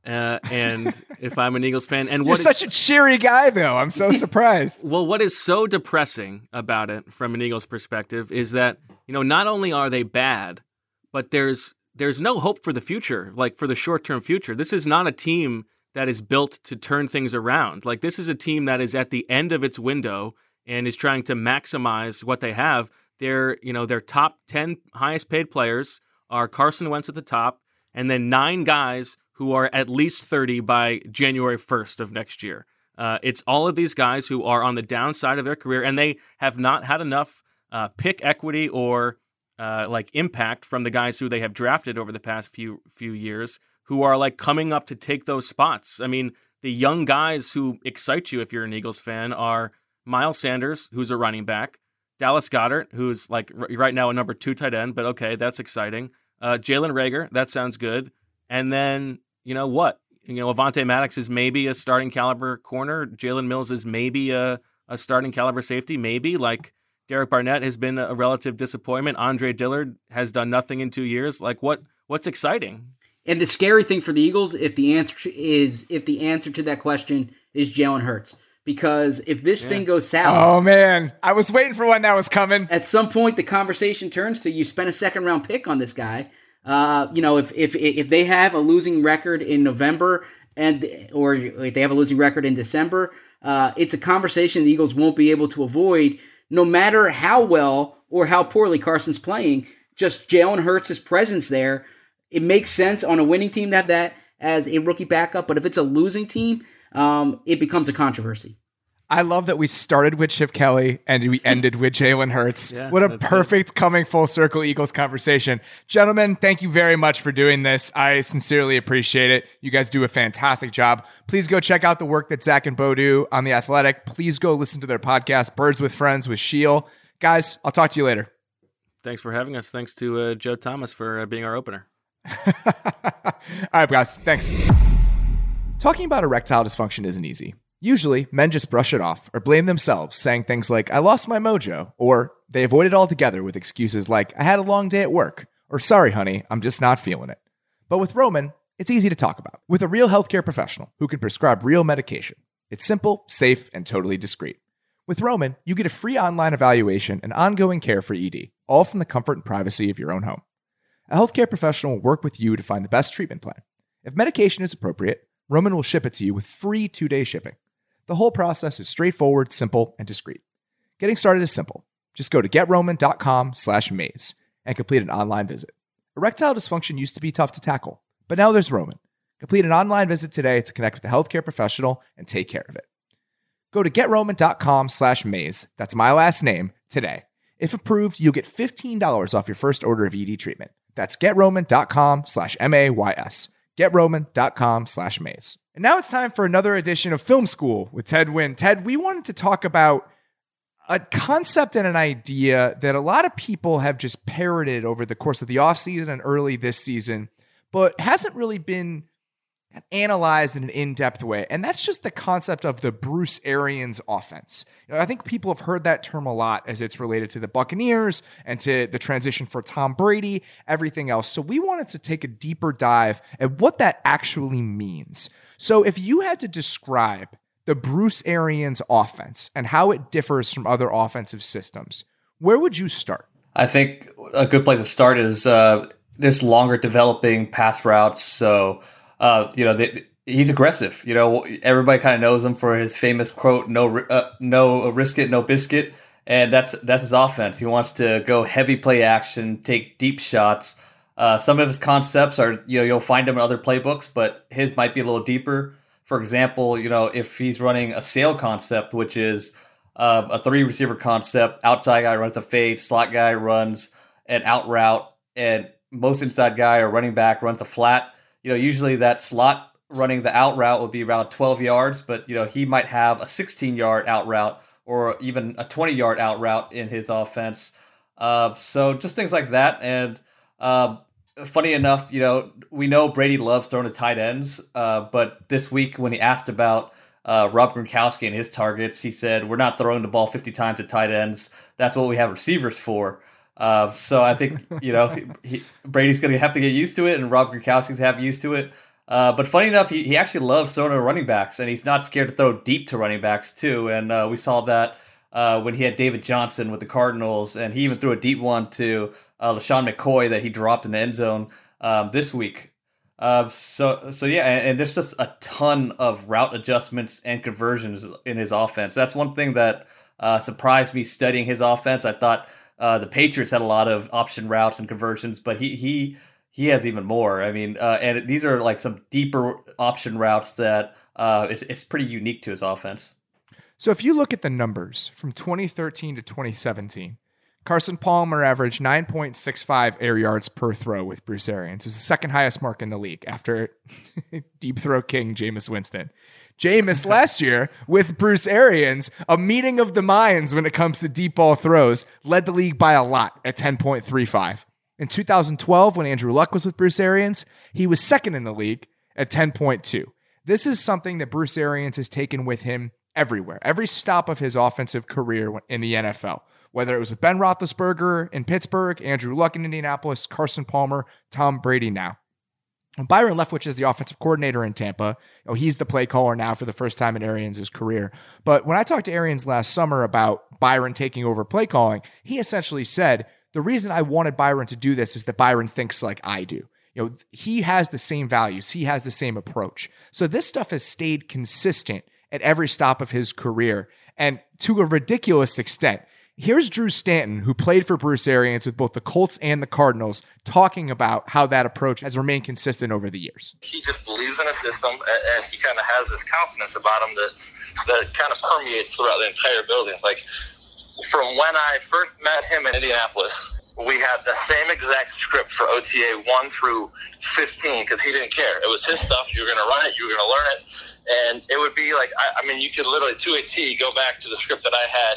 Uh, and if I'm an Eagles fan, and You're what such is, a cheery guy, though. I'm so surprised. well, what is so depressing about it from an Eagles perspective is that, you know, not only are they bad, but there's there's no hope for the future, like for the short-term future. This is not a team that is built to turn things around. Like, this is a team that is at the end of its window and is trying to maximize what they have. Their, you know, their top ten highest paid players are Carson Wentz at the top, and then nine guys who are at least thirty by January first of next year. Uh, it's all of these guys who are on the downside of their career, and they have not had enough uh, pick equity or uh, like impact from the guys who they have drafted over the past few few years, who are like coming up to take those spots. I mean, the young guys who excite you if you're an Eagles fan are Miles Sanders, who's a running back, Dallas Goedert, who's like r- right now a number two tight end, but okay, that's exciting. Uh, Jalen Reagor, that sounds good. And then, you know what? You know, Avonte Maddox is maybe a starting caliber corner. Jalen Mills is maybe a, a starting caliber safety, maybe. Like, Derek Barnett has been a relative disappointment. Andre Dillard has done nothing in two years. Like, what? What's exciting? And the scary thing for the Eagles, if the answer is if the answer to that question is Jalen Hurts, because if this yeah. thing goes south, oh man, I was waiting for when that was coming. At some point, the conversation turns to you spent a second round pick on this guy. Uh, you know, if if if they have a losing record in November and or if they have a losing record in December, uh, it's a conversation the Eagles won't be able to avoid, no matter how well or how poorly Carson's playing. Just Jalen Hurts' presence there, it makes sense on a winning team to have that as a rookie backup. But if it's a losing team, um, it becomes a controversy. I love that we started with Chip Kelly and we ended with Jalen Hurts. Yeah, what a perfect it. coming full circle Eagles conversation. Gentlemen, thank you very much for doing this. I sincerely appreciate it. You guys do a fantastic job. Please go check out the work that Zach and Bo do on The Athletic. Please go listen to their podcast, Birds with Friends with Sheil. Guys, I'll talk to you later. Thanks for having us. Thanks to uh, Joe Thomas for uh, being our opener. All right, guys. Thanks. Talking about erectile dysfunction isn't easy. Usually, men just brush it off or blame themselves, saying things like, I lost my mojo, or they avoid it altogether with excuses like, I had a long day at work, or sorry, honey, I'm just not feeling it. But with Roman, it's easy to talk about. With a real healthcare professional who can prescribe real medication. It's simple, safe, and totally discreet. With Roman, you get a free online evaluation and ongoing care for E D, all from the comfort and privacy of your own home. A healthcare professional will work with you to find the best treatment plan. If medication is appropriate, Roman will ship it to you with free two-day shipping. The whole process is straightforward, simple, and discreet. Getting started is simple. Just go to getroman.com slash maze and complete an online visit. Erectile dysfunction used to be tough to tackle, but now there's Roman. Complete an online visit today to connect with a healthcare professional and take care of it. Go to getroman.com slash maze, that's my last name, today. If approved, you'll get fifteen dollars off your first order of E D treatment. That's getroman.com slash M-A-Y-S. getroman.com slash maze. And now it's time for another edition of Film School with Ted Wynn. Ted, we wanted to talk about a concept and an idea that a lot of people have just parroted over the course of the offseason and early this season, but hasn't really been analyzed in an in-depth way. And that's just the concept of the Bruce Arians offense. You know, I think people have heard that term a lot as it's related to the Buccaneers and to the transition for Tom Brady, everything else. So we wanted to take a deeper dive at what that actually means. So if you had to describe the Bruce Arians offense and how it differs from other offensive systems, where would you start? I think a good place to start is uh, this longer developing pass routes. So, uh, you know, they, he's aggressive. You know, everybody kind of knows him for his famous quote, no, uh, no risk it, no biscuit. And that's, that's his offense. He wants to go heavy play action, take deep shots. Uh, some of his concepts are, you know, you'll find them in other playbooks, but his might be a little deeper. For example, you know, if he's running a sail concept, which is uh, a three receiver concept, outside guy runs a fade, slot guy runs an out route, and most inside guy or running back runs a flat. You know, usually that slot running the out route would be around twelve yards, but, you know, he might have a sixteen yard out route or even a twenty yard out route in his offense. Uh, so just things like that. And, um, funny enough, you know, we know Brady loves throwing to tight ends, uh, but this week when he asked about uh, Rob Gronkowski and his targets, he said, we're not throwing the ball fifty times to tight ends. That's what we have receivers for. Uh, so I think, you know, he, he, Brady's going to have to get used to it, and Rob Gronkowski's have used to it. Uh, but funny enough, he, he actually loves throwing to running backs, and he's not scared to throw deep to running backs too. And uh, we saw that uh, when he had David Johnson with the Cardinals, and he even threw a deep one to uh, LaShawn McCoy that he dropped in the end zone um, this week. Uh, so so yeah, and, and there's just a ton of route adjustments and conversions in his offense. That's one thing that uh, surprised me studying his offense. I thought uh, the Patriots had a lot of option routes and conversions, but he he. He has even more. I mean, uh, and these are like some deeper option routes that uh, it's, it's pretty unique to his offense. So if you look at the numbers from twenty thirteen to twenty seventeen, Carson Palmer averaged nine point six five air yards per throw with Bruce Arians. It was the second highest mark in the league after deep throw king Jameis Winston. Jameis last year with Bruce Arians, a meeting of the minds when it comes to deep ball throws, led the league by a lot at ten point three five. In two thousand twelve, when Andrew Luck was with Bruce Arians, he was second in the league at ten point two. This is something that Bruce Arians has taken with him everywhere, every stop of his offensive career in the N F L, whether it was with Ben Roethlisberger in Pittsburgh, Andrew Luck in Indianapolis, Carson Palmer, Tom Brady now. And Byron Leftwich is the offensive coordinator in Tampa. You know, he's the play caller now for the first time in Arians' career. But when I talked to Arians last summer about Byron taking over play calling, he essentially said, the reason I wanted Byron to do this is that Byron thinks like I do. You know, he has the same values. He has the same approach. So this stuff has stayed consistent at every stop of his career. And to a ridiculous extent, here's Drew Stanton, who played for Bruce Arians with both the Colts and the Cardinals, talking about how that approach has remained consistent over the years. He just believes in a system, and he kind of has this confidence about him that, that kind of permeates throughout the entire building. Like, from when I first met him in Indianapolis, we had the same exact script for O T A one through fifteen because he didn't care. It was his stuff. You were going to run it. You were going to learn it. And it would be like, I, I mean, you could literally to a T go back to the script that I had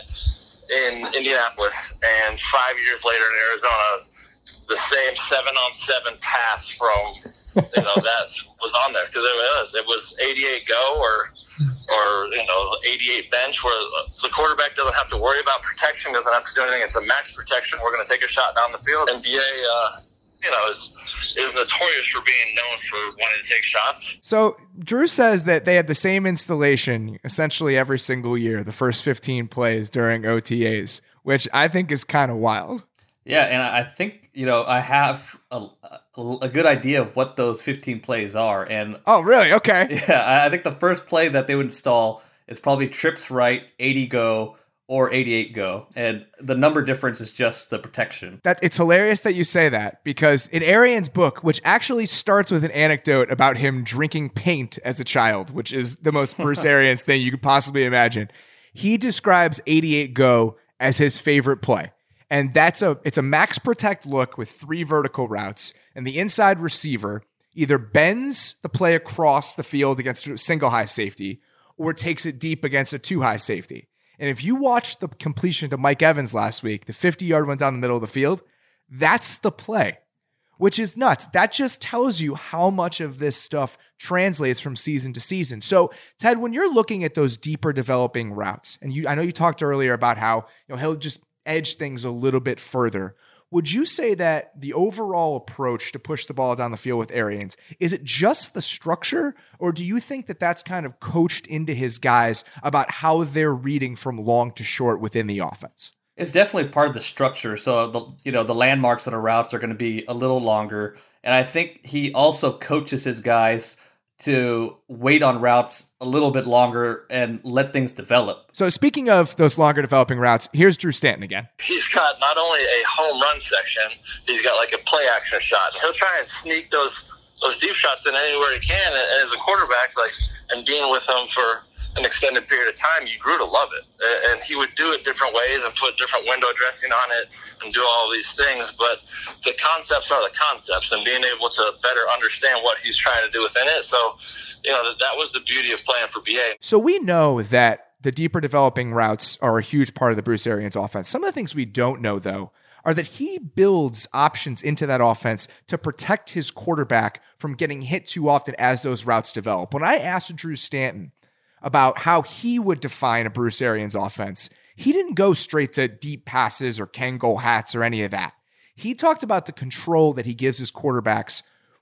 in Indianapolis, and five years later in Arizona, the same seven-on-seven pass from, you know, that was on there because it was. It was eighty-eight go or... or, you know, eighty-eight bench where the quarterback doesn't have to worry about protection, doesn't have to do anything. It's a max protection. We're going to take a shot down the field. N B A, uh, you know, is is notorious for being known for wanting to take shots. So Drew says that they had the same installation essentially every single year, the first fifteen plays during O T As, which I think is kind of wild. Yeah, and I think, you know, I have a, a good idea of what those fifteen plays are. And oh, really? Okay. Yeah, I think the first play that they would install is probably trips right, eighty go, or eighty-eight go. And the number difference is just the protection. That it's hilarious that you say that, because in Arians' book, which actually starts with an anecdote about him drinking paint as a child, which is the most Bruce Arians thing you could possibly imagine, he describes eighty-eight go as his favorite play. And that's a it's a max protect look with three vertical routes, and the inside receiver either bends the play across the field against a single high safety or takes it deep against a two high safety. And if you watch the completion to Mike Evans last week, the fifty-yard one down the middle of the field, that's the play, which is nuts. That just tells you how much of this stuff translates from season to season. So, Ted, when you're looking at those deeper developing routes, and you I know you talked earlier about how, you know, he'll just edge things a little bit further. Would you say that the overall approach to push the ball down the field with Arians, is it just the structure, or do you think that that's kind of coached into his guys about how they're reading from long to short within the offense? It's definitely part of the structure. So, the you know, the landmarks of the routes are going to be a little longer. And I think he also coaches his guys to wait on routes a little bit longer and let things develop. So speaking of those longer developing routes, here's Drew Stanton again. He's got not only a home run section, he's got like a play action shot. He'll try and sneak those those deep shots in anywhere he can. And as a quarterback, like, and being with him for an extended period of time, you grew to love it. And he would do it different ways and put different window dressing on it and do all these things. But the concepts are the concepts, and being able to better understand what he's trying to do within it. So, you know, that, that was the beauty of playing for B A. So we know that the deeper developing routes are a huge part of the Bruce Arians offense. Some of the things we don't know, though, are that he builds options into that offense to protect his quarterback from getting hit too often as those routes develop. When I asked Drew Stanton about how he would define a Bruce Arians offense, he didn't go straight to deep passes or Kangol hats or any of that. He talked about the control that he gives his quarterbacks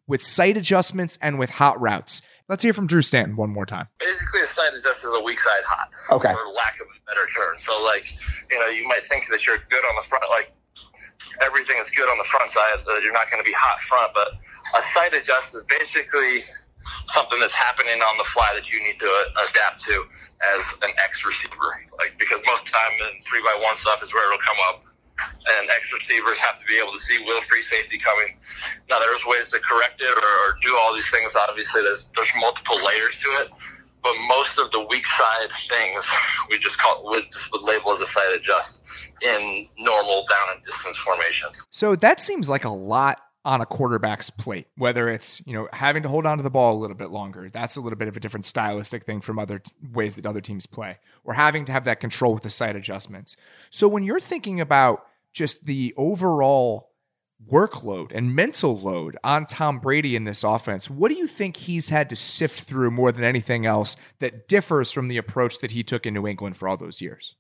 with sight adjustments and with hot routes. Let's hear from Drew Stanton one more time. Basically, a side adjust is a weak side hot, okay, for lack of a better term. So, like, you know, you might think that you're good on the front, like everything is good on the front side, that you're not going to be hot front, but a sight adjust is basically something that's happening on the fly that you need to adapt to as an X receiver. Like, because most of the time in three by one stuff is where it'll come up, and X receivers have to be able to see will free safety coming. Now, there's ways to correct it or, or do all these things. Obviously, there's there's multiple layers to it, but most of the weak side things we just call we just would label as a sight adjust in normal down and distance formations. So that seems like a lot on a quarterback's plate, whether it's, you know, having to hold on to the ball a little bit longer. That's a little bit of a different stylistic thing from other t- ways that other teams play, or having to have that control with the sight adjustments. So when you're thinking about just the overall workload and mental load on Tom Brady in this offense, what do you think he's had to sift through more than anything else that differs from the approach that he took in New England for all those years?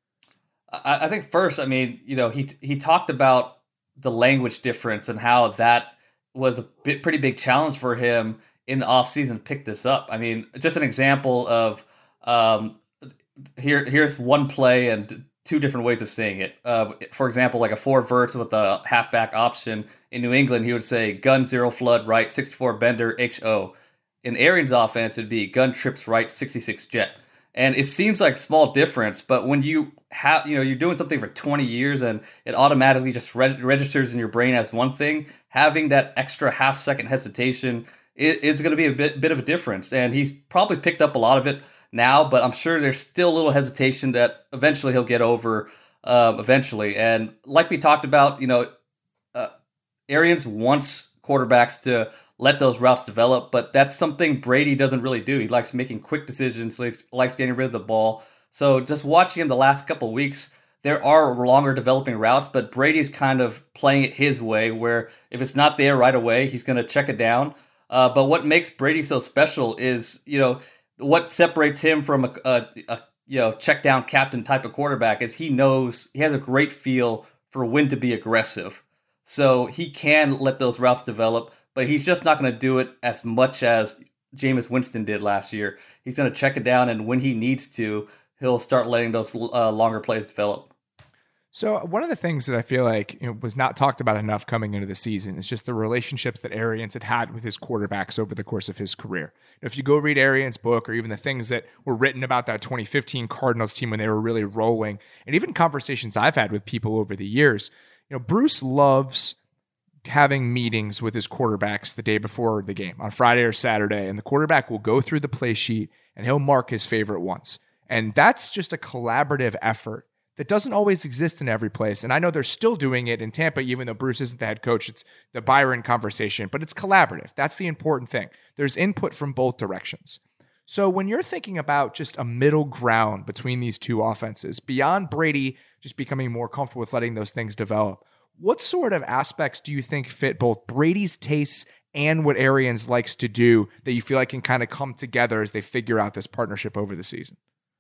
I, I think first, I mean, you know, he he talked about the language difference and how that was a bit, pretty big challenge for him in the offseason to pick this up. I mean, just an example of um, here. Here's one play and two different ways of saying it. Uh, for example, like a four verts with a halfback option in New England, he would say gun zero flood right, sixty-four bender H O. In Arians' offense, it'd be gun trips right, sixty-six jet. And it seems like a small difference, but when you have, you know, you're doing something for twenty years and it automatically just re- registers in your brain as one thing, having that extra half second hesitation is, is going to be a bit, bit of a difference. And he's probably picked up a lot of it now, but I'm sure there's still a little hesitation that eventually he'll get over um, eventually. And like we talked about, you know, uh, Arians wants quarterbacks to let those routes develop, but that's something Brady doesn't really do. He likes making quick decisions, likes, likes getting rid of the ball. So just watching him the last couple of weeks, there are longer developing routes, but Brady's kind of playing it his way, where if it's not there right away, he's going to check it down. Uh, but what makes Brady so special is, you know, what separates him from a, a, a you know check down captain type of quarterback is he knows, he has a great feel for when to be aggressive. So he can let those routes develop, but he's just not going to do it as much as Jameis Winston did last year. He's going to check it down, and when he needs to, he'll start letting those uh, longer plays develop. So one of the things that I feel like, you know, was not talked about enough coming into the season is just the relationships that Arians had had with his quarterbacks over the course of his career. If you go read Arians' book, or even the things that were written about that twenty fifteen Cardinals team when they were really rolling, and even conversations I've had with people over the years, you know, Bruce loves having meetings with his quarterbacks the day before the game on Friday or Saturday, and the quarterback will go through the play sheet and he'll mark his favorite ones. And that's just a collaborative effort that doesn't always exist in every place. And I know they're still doing it in Tampa, even though Bruce isn't the head coach. It's the Byron conversation, but it's collaborative. That's the important thing. There's input from both directions. So when you're thinking about just a middle ground between these two offenses, beyond Brady just becoming more comfortable with letting those things develop, what sort of aspects do you think fit both Brady's tastes and what Arians likes to do that you feel like can kind of come together as they figure out this partnership over the season?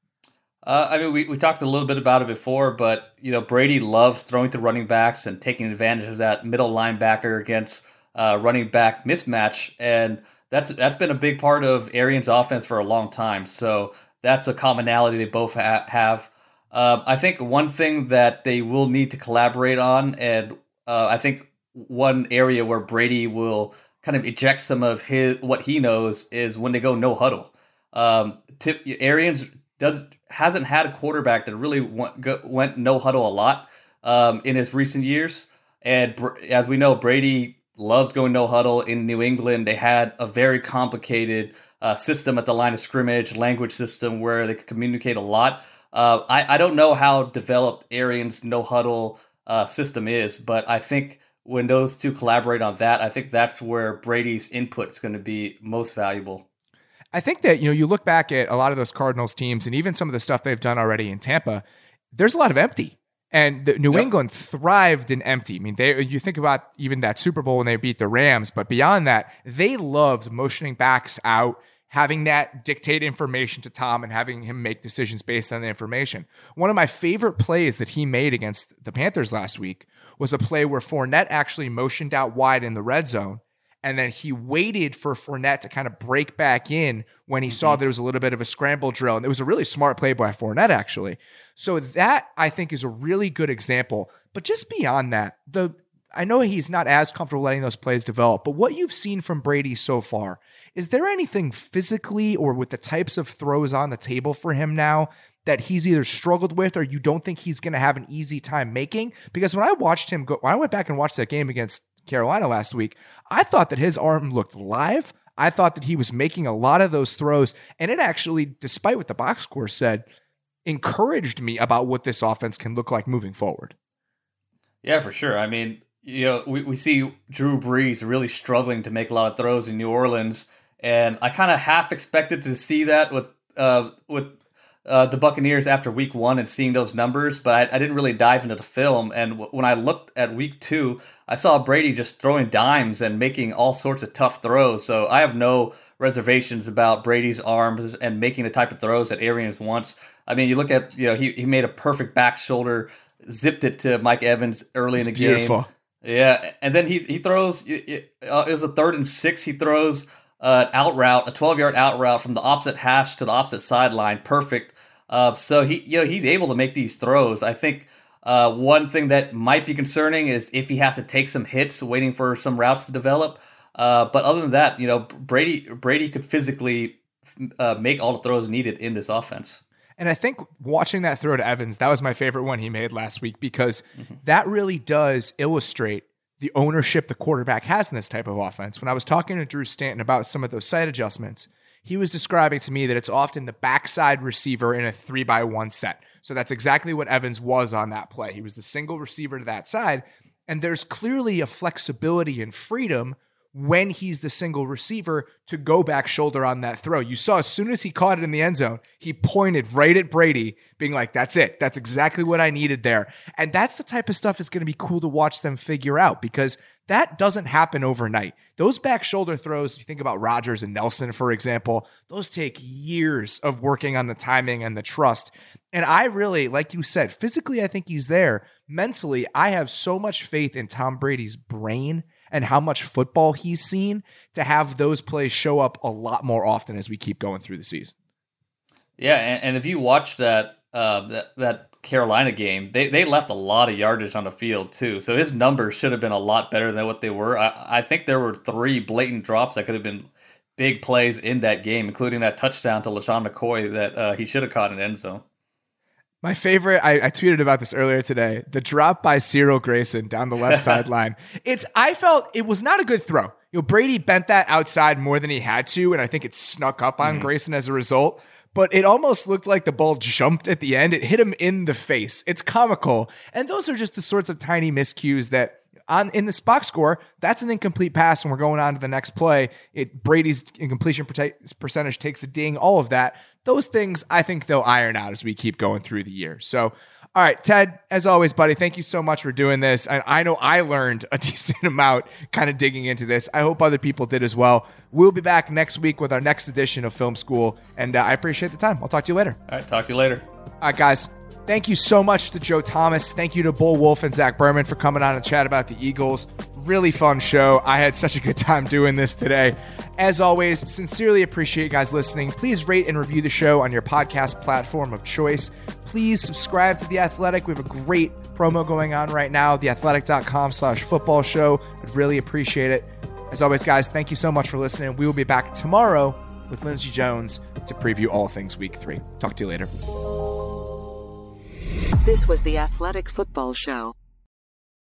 Uh, I mean, we, we talked a little bit about it before, but, you know, Brady loves throwing to running backs and taking advantage of that middle linebacker against uh, running back mismatch. And that's that's been a big part of Arians' offense for a long time. So that's a commonality they both ha- have. Um, I think one thing that they will need to collaborate on, and uh, I think one area where Brady will kind of eject some of his what he knows is when they go no huddle. Um, tip, Arians does hasn't had a quarterback that really went, go, went no huddle a lot um, in his recent years, and as we know, Brady loves going no huddle. In New England, they had a very complicated uh, system at the line of scrimmage, language system where they could communicate a lot. Uh, I, I don't know how developed Arians' no-huddle uh, system is, but I think when those two collaborate on that, I think that's where Brady's input is going to be most valuable. I think that, you know, you look back at a lot of those Cardinals teams and even some of the stuff they've done already in Tampa, there's a lot of empty. And the, New yep. England thrived in empty. I mean, they you think about even that Super Bowl when they beat the Rams, but beyond that, they loved motioning backs out, having that dictate information to Tom and having him make decisions based on the information. One of my favorite plays that he made against the Panthers last week was a play where Fournette actually motioned out wide in the red zone, And then he waited for Fournette to kind of break back in when he mm-hmm. saw there was a little bit of a scramble drill. And it was a really smart play by Fournette, actually. So that, I think, is a really good example. But just beyond that, the I know he's not as comfortable letting those plays develop, but what you've seen from Brady so far, is there anything physically or with the types of throws on the table for him now that he's either struggled with or you don't think he's going to have an easy time making? Because when I watched him go, when I went back and watched that game against Carolina last week, I thought that his arm looked live. I thought that he was making a lot of those throws, and it actually, despite what the box score said, encouraged me about what this offense can look like moving forward. Yeah, for sure. I mean, you know, we, we see Drew Brees really struggling to make a lot of throws in New Orleans, and I kind of half expected to see that with uh, with uh, the Buccaneers after week one and seeing those numbers, but I, I didn't really dive into the film. And w- when I looked at week two, I saw Brady just throwing dimes and making all sorts of tough throws. So I have no reservations about Brady's arms and making the type of throws that Arians wants. I mean, you look at, you know, he, he made a perfect back shoulder, zipped it to Mike Evans early it's in the beautiful. game. Yeah, and then he he throws. It, uh, it was a third and six. He throws uh, an out route, a twelve-yard out route from the opposite hash to the opposite sideline. Perfect. Uh, so he you know he's able to make these throws. I think uh, one thing that might be concerning is if he has to take some hits, waiting for some routes to develop. Uh, but other than that, you know, Brady Brady could physically uh, make all the throws needed in this offense. And I think watching that throw to Evans, that was my favorite one he made last week, because mm-hmm. that really does illustrate the ownership the quarterback has in this type of offense. When I was talking to Drew Stanton about some of those sight adjustments, he was describing to me that it's often the backside receiver in a three by one set. So that's exactly what Evans was on that play. He was the single receiver to that side. And there's clearly a flexibility and freedom when he's the single receiver to go back shoulder on that throw. You saw as soon as he caught it in the end zone, he pointed right at Brady, being like, that's it. That's exactly what I needed there. And that's the type of stuff that's going to be cool to watch them figure out, because that doesn't happen overnight. Those back shoulder throws, if you think about Rodgers and Nelson, for example, those take years of working on the timing and the trust. And I really, like you said, physically, I think he's there. Mentally, I have so much faith in Tom Brady's brain and how much football he's seen to have those plays show up a lot more often as we keep going through the season. Yeah, and, and if you watch that, uh, that that Carolina game, they, they left a lot of yardage on the field too. So his numbers should have been a lot better than what they were. I, I think there were three blatant drops that could have been big plays in that game, including that touchdown to LaShawn McCoy that uh, he should have caught in the end zone. My favorite, I, I tweeted about this earlier today, the drop by Cyril Grayson down the left sideline. It's, I felt it was not a good throw. You know, Brady bent that outside more than he had to, and I think it snuck up on mm. Grayson as a result. But it almost looked like the ball jumped at the end. It hit him in the face. It's comical. And those are just the sorts of tiny miscues that on in this box score, that's an incomplete pass, and we're going on to the next play. It Brady's incompletion percentage takes a ding, all of that. Those things, I think they'll iron out as we keep going through the year. So, all right, Ted, as always, buddy, thank you so much for doing this. I, I know I learned a decent amount kind of digging into this. I hope other people did as well. We'll be back next week with our next edition of Film School, and uh, I appreciate the time. I'll talk to you later. All right, talk to you later. All right, guys. Thank you so much to Joe Thomas. Thank you to Bull Wolf and Zach Berman for coming on and chat about the Eagles. Really fun show. I had such a good time doing this today. As always, sincerely appreciate you guys listening. Please rate and review the show on your podcast platform of choice. Please subscribe to The Athletic. We have a great promo going on right now, theathletic.com slash football show. I'd really appreciate it. As always, guys, thank you so much for listening. We will be back tomorrow with Lindsey Jones to preview all things week three. Talk to you later. This was The Athletic Football Show.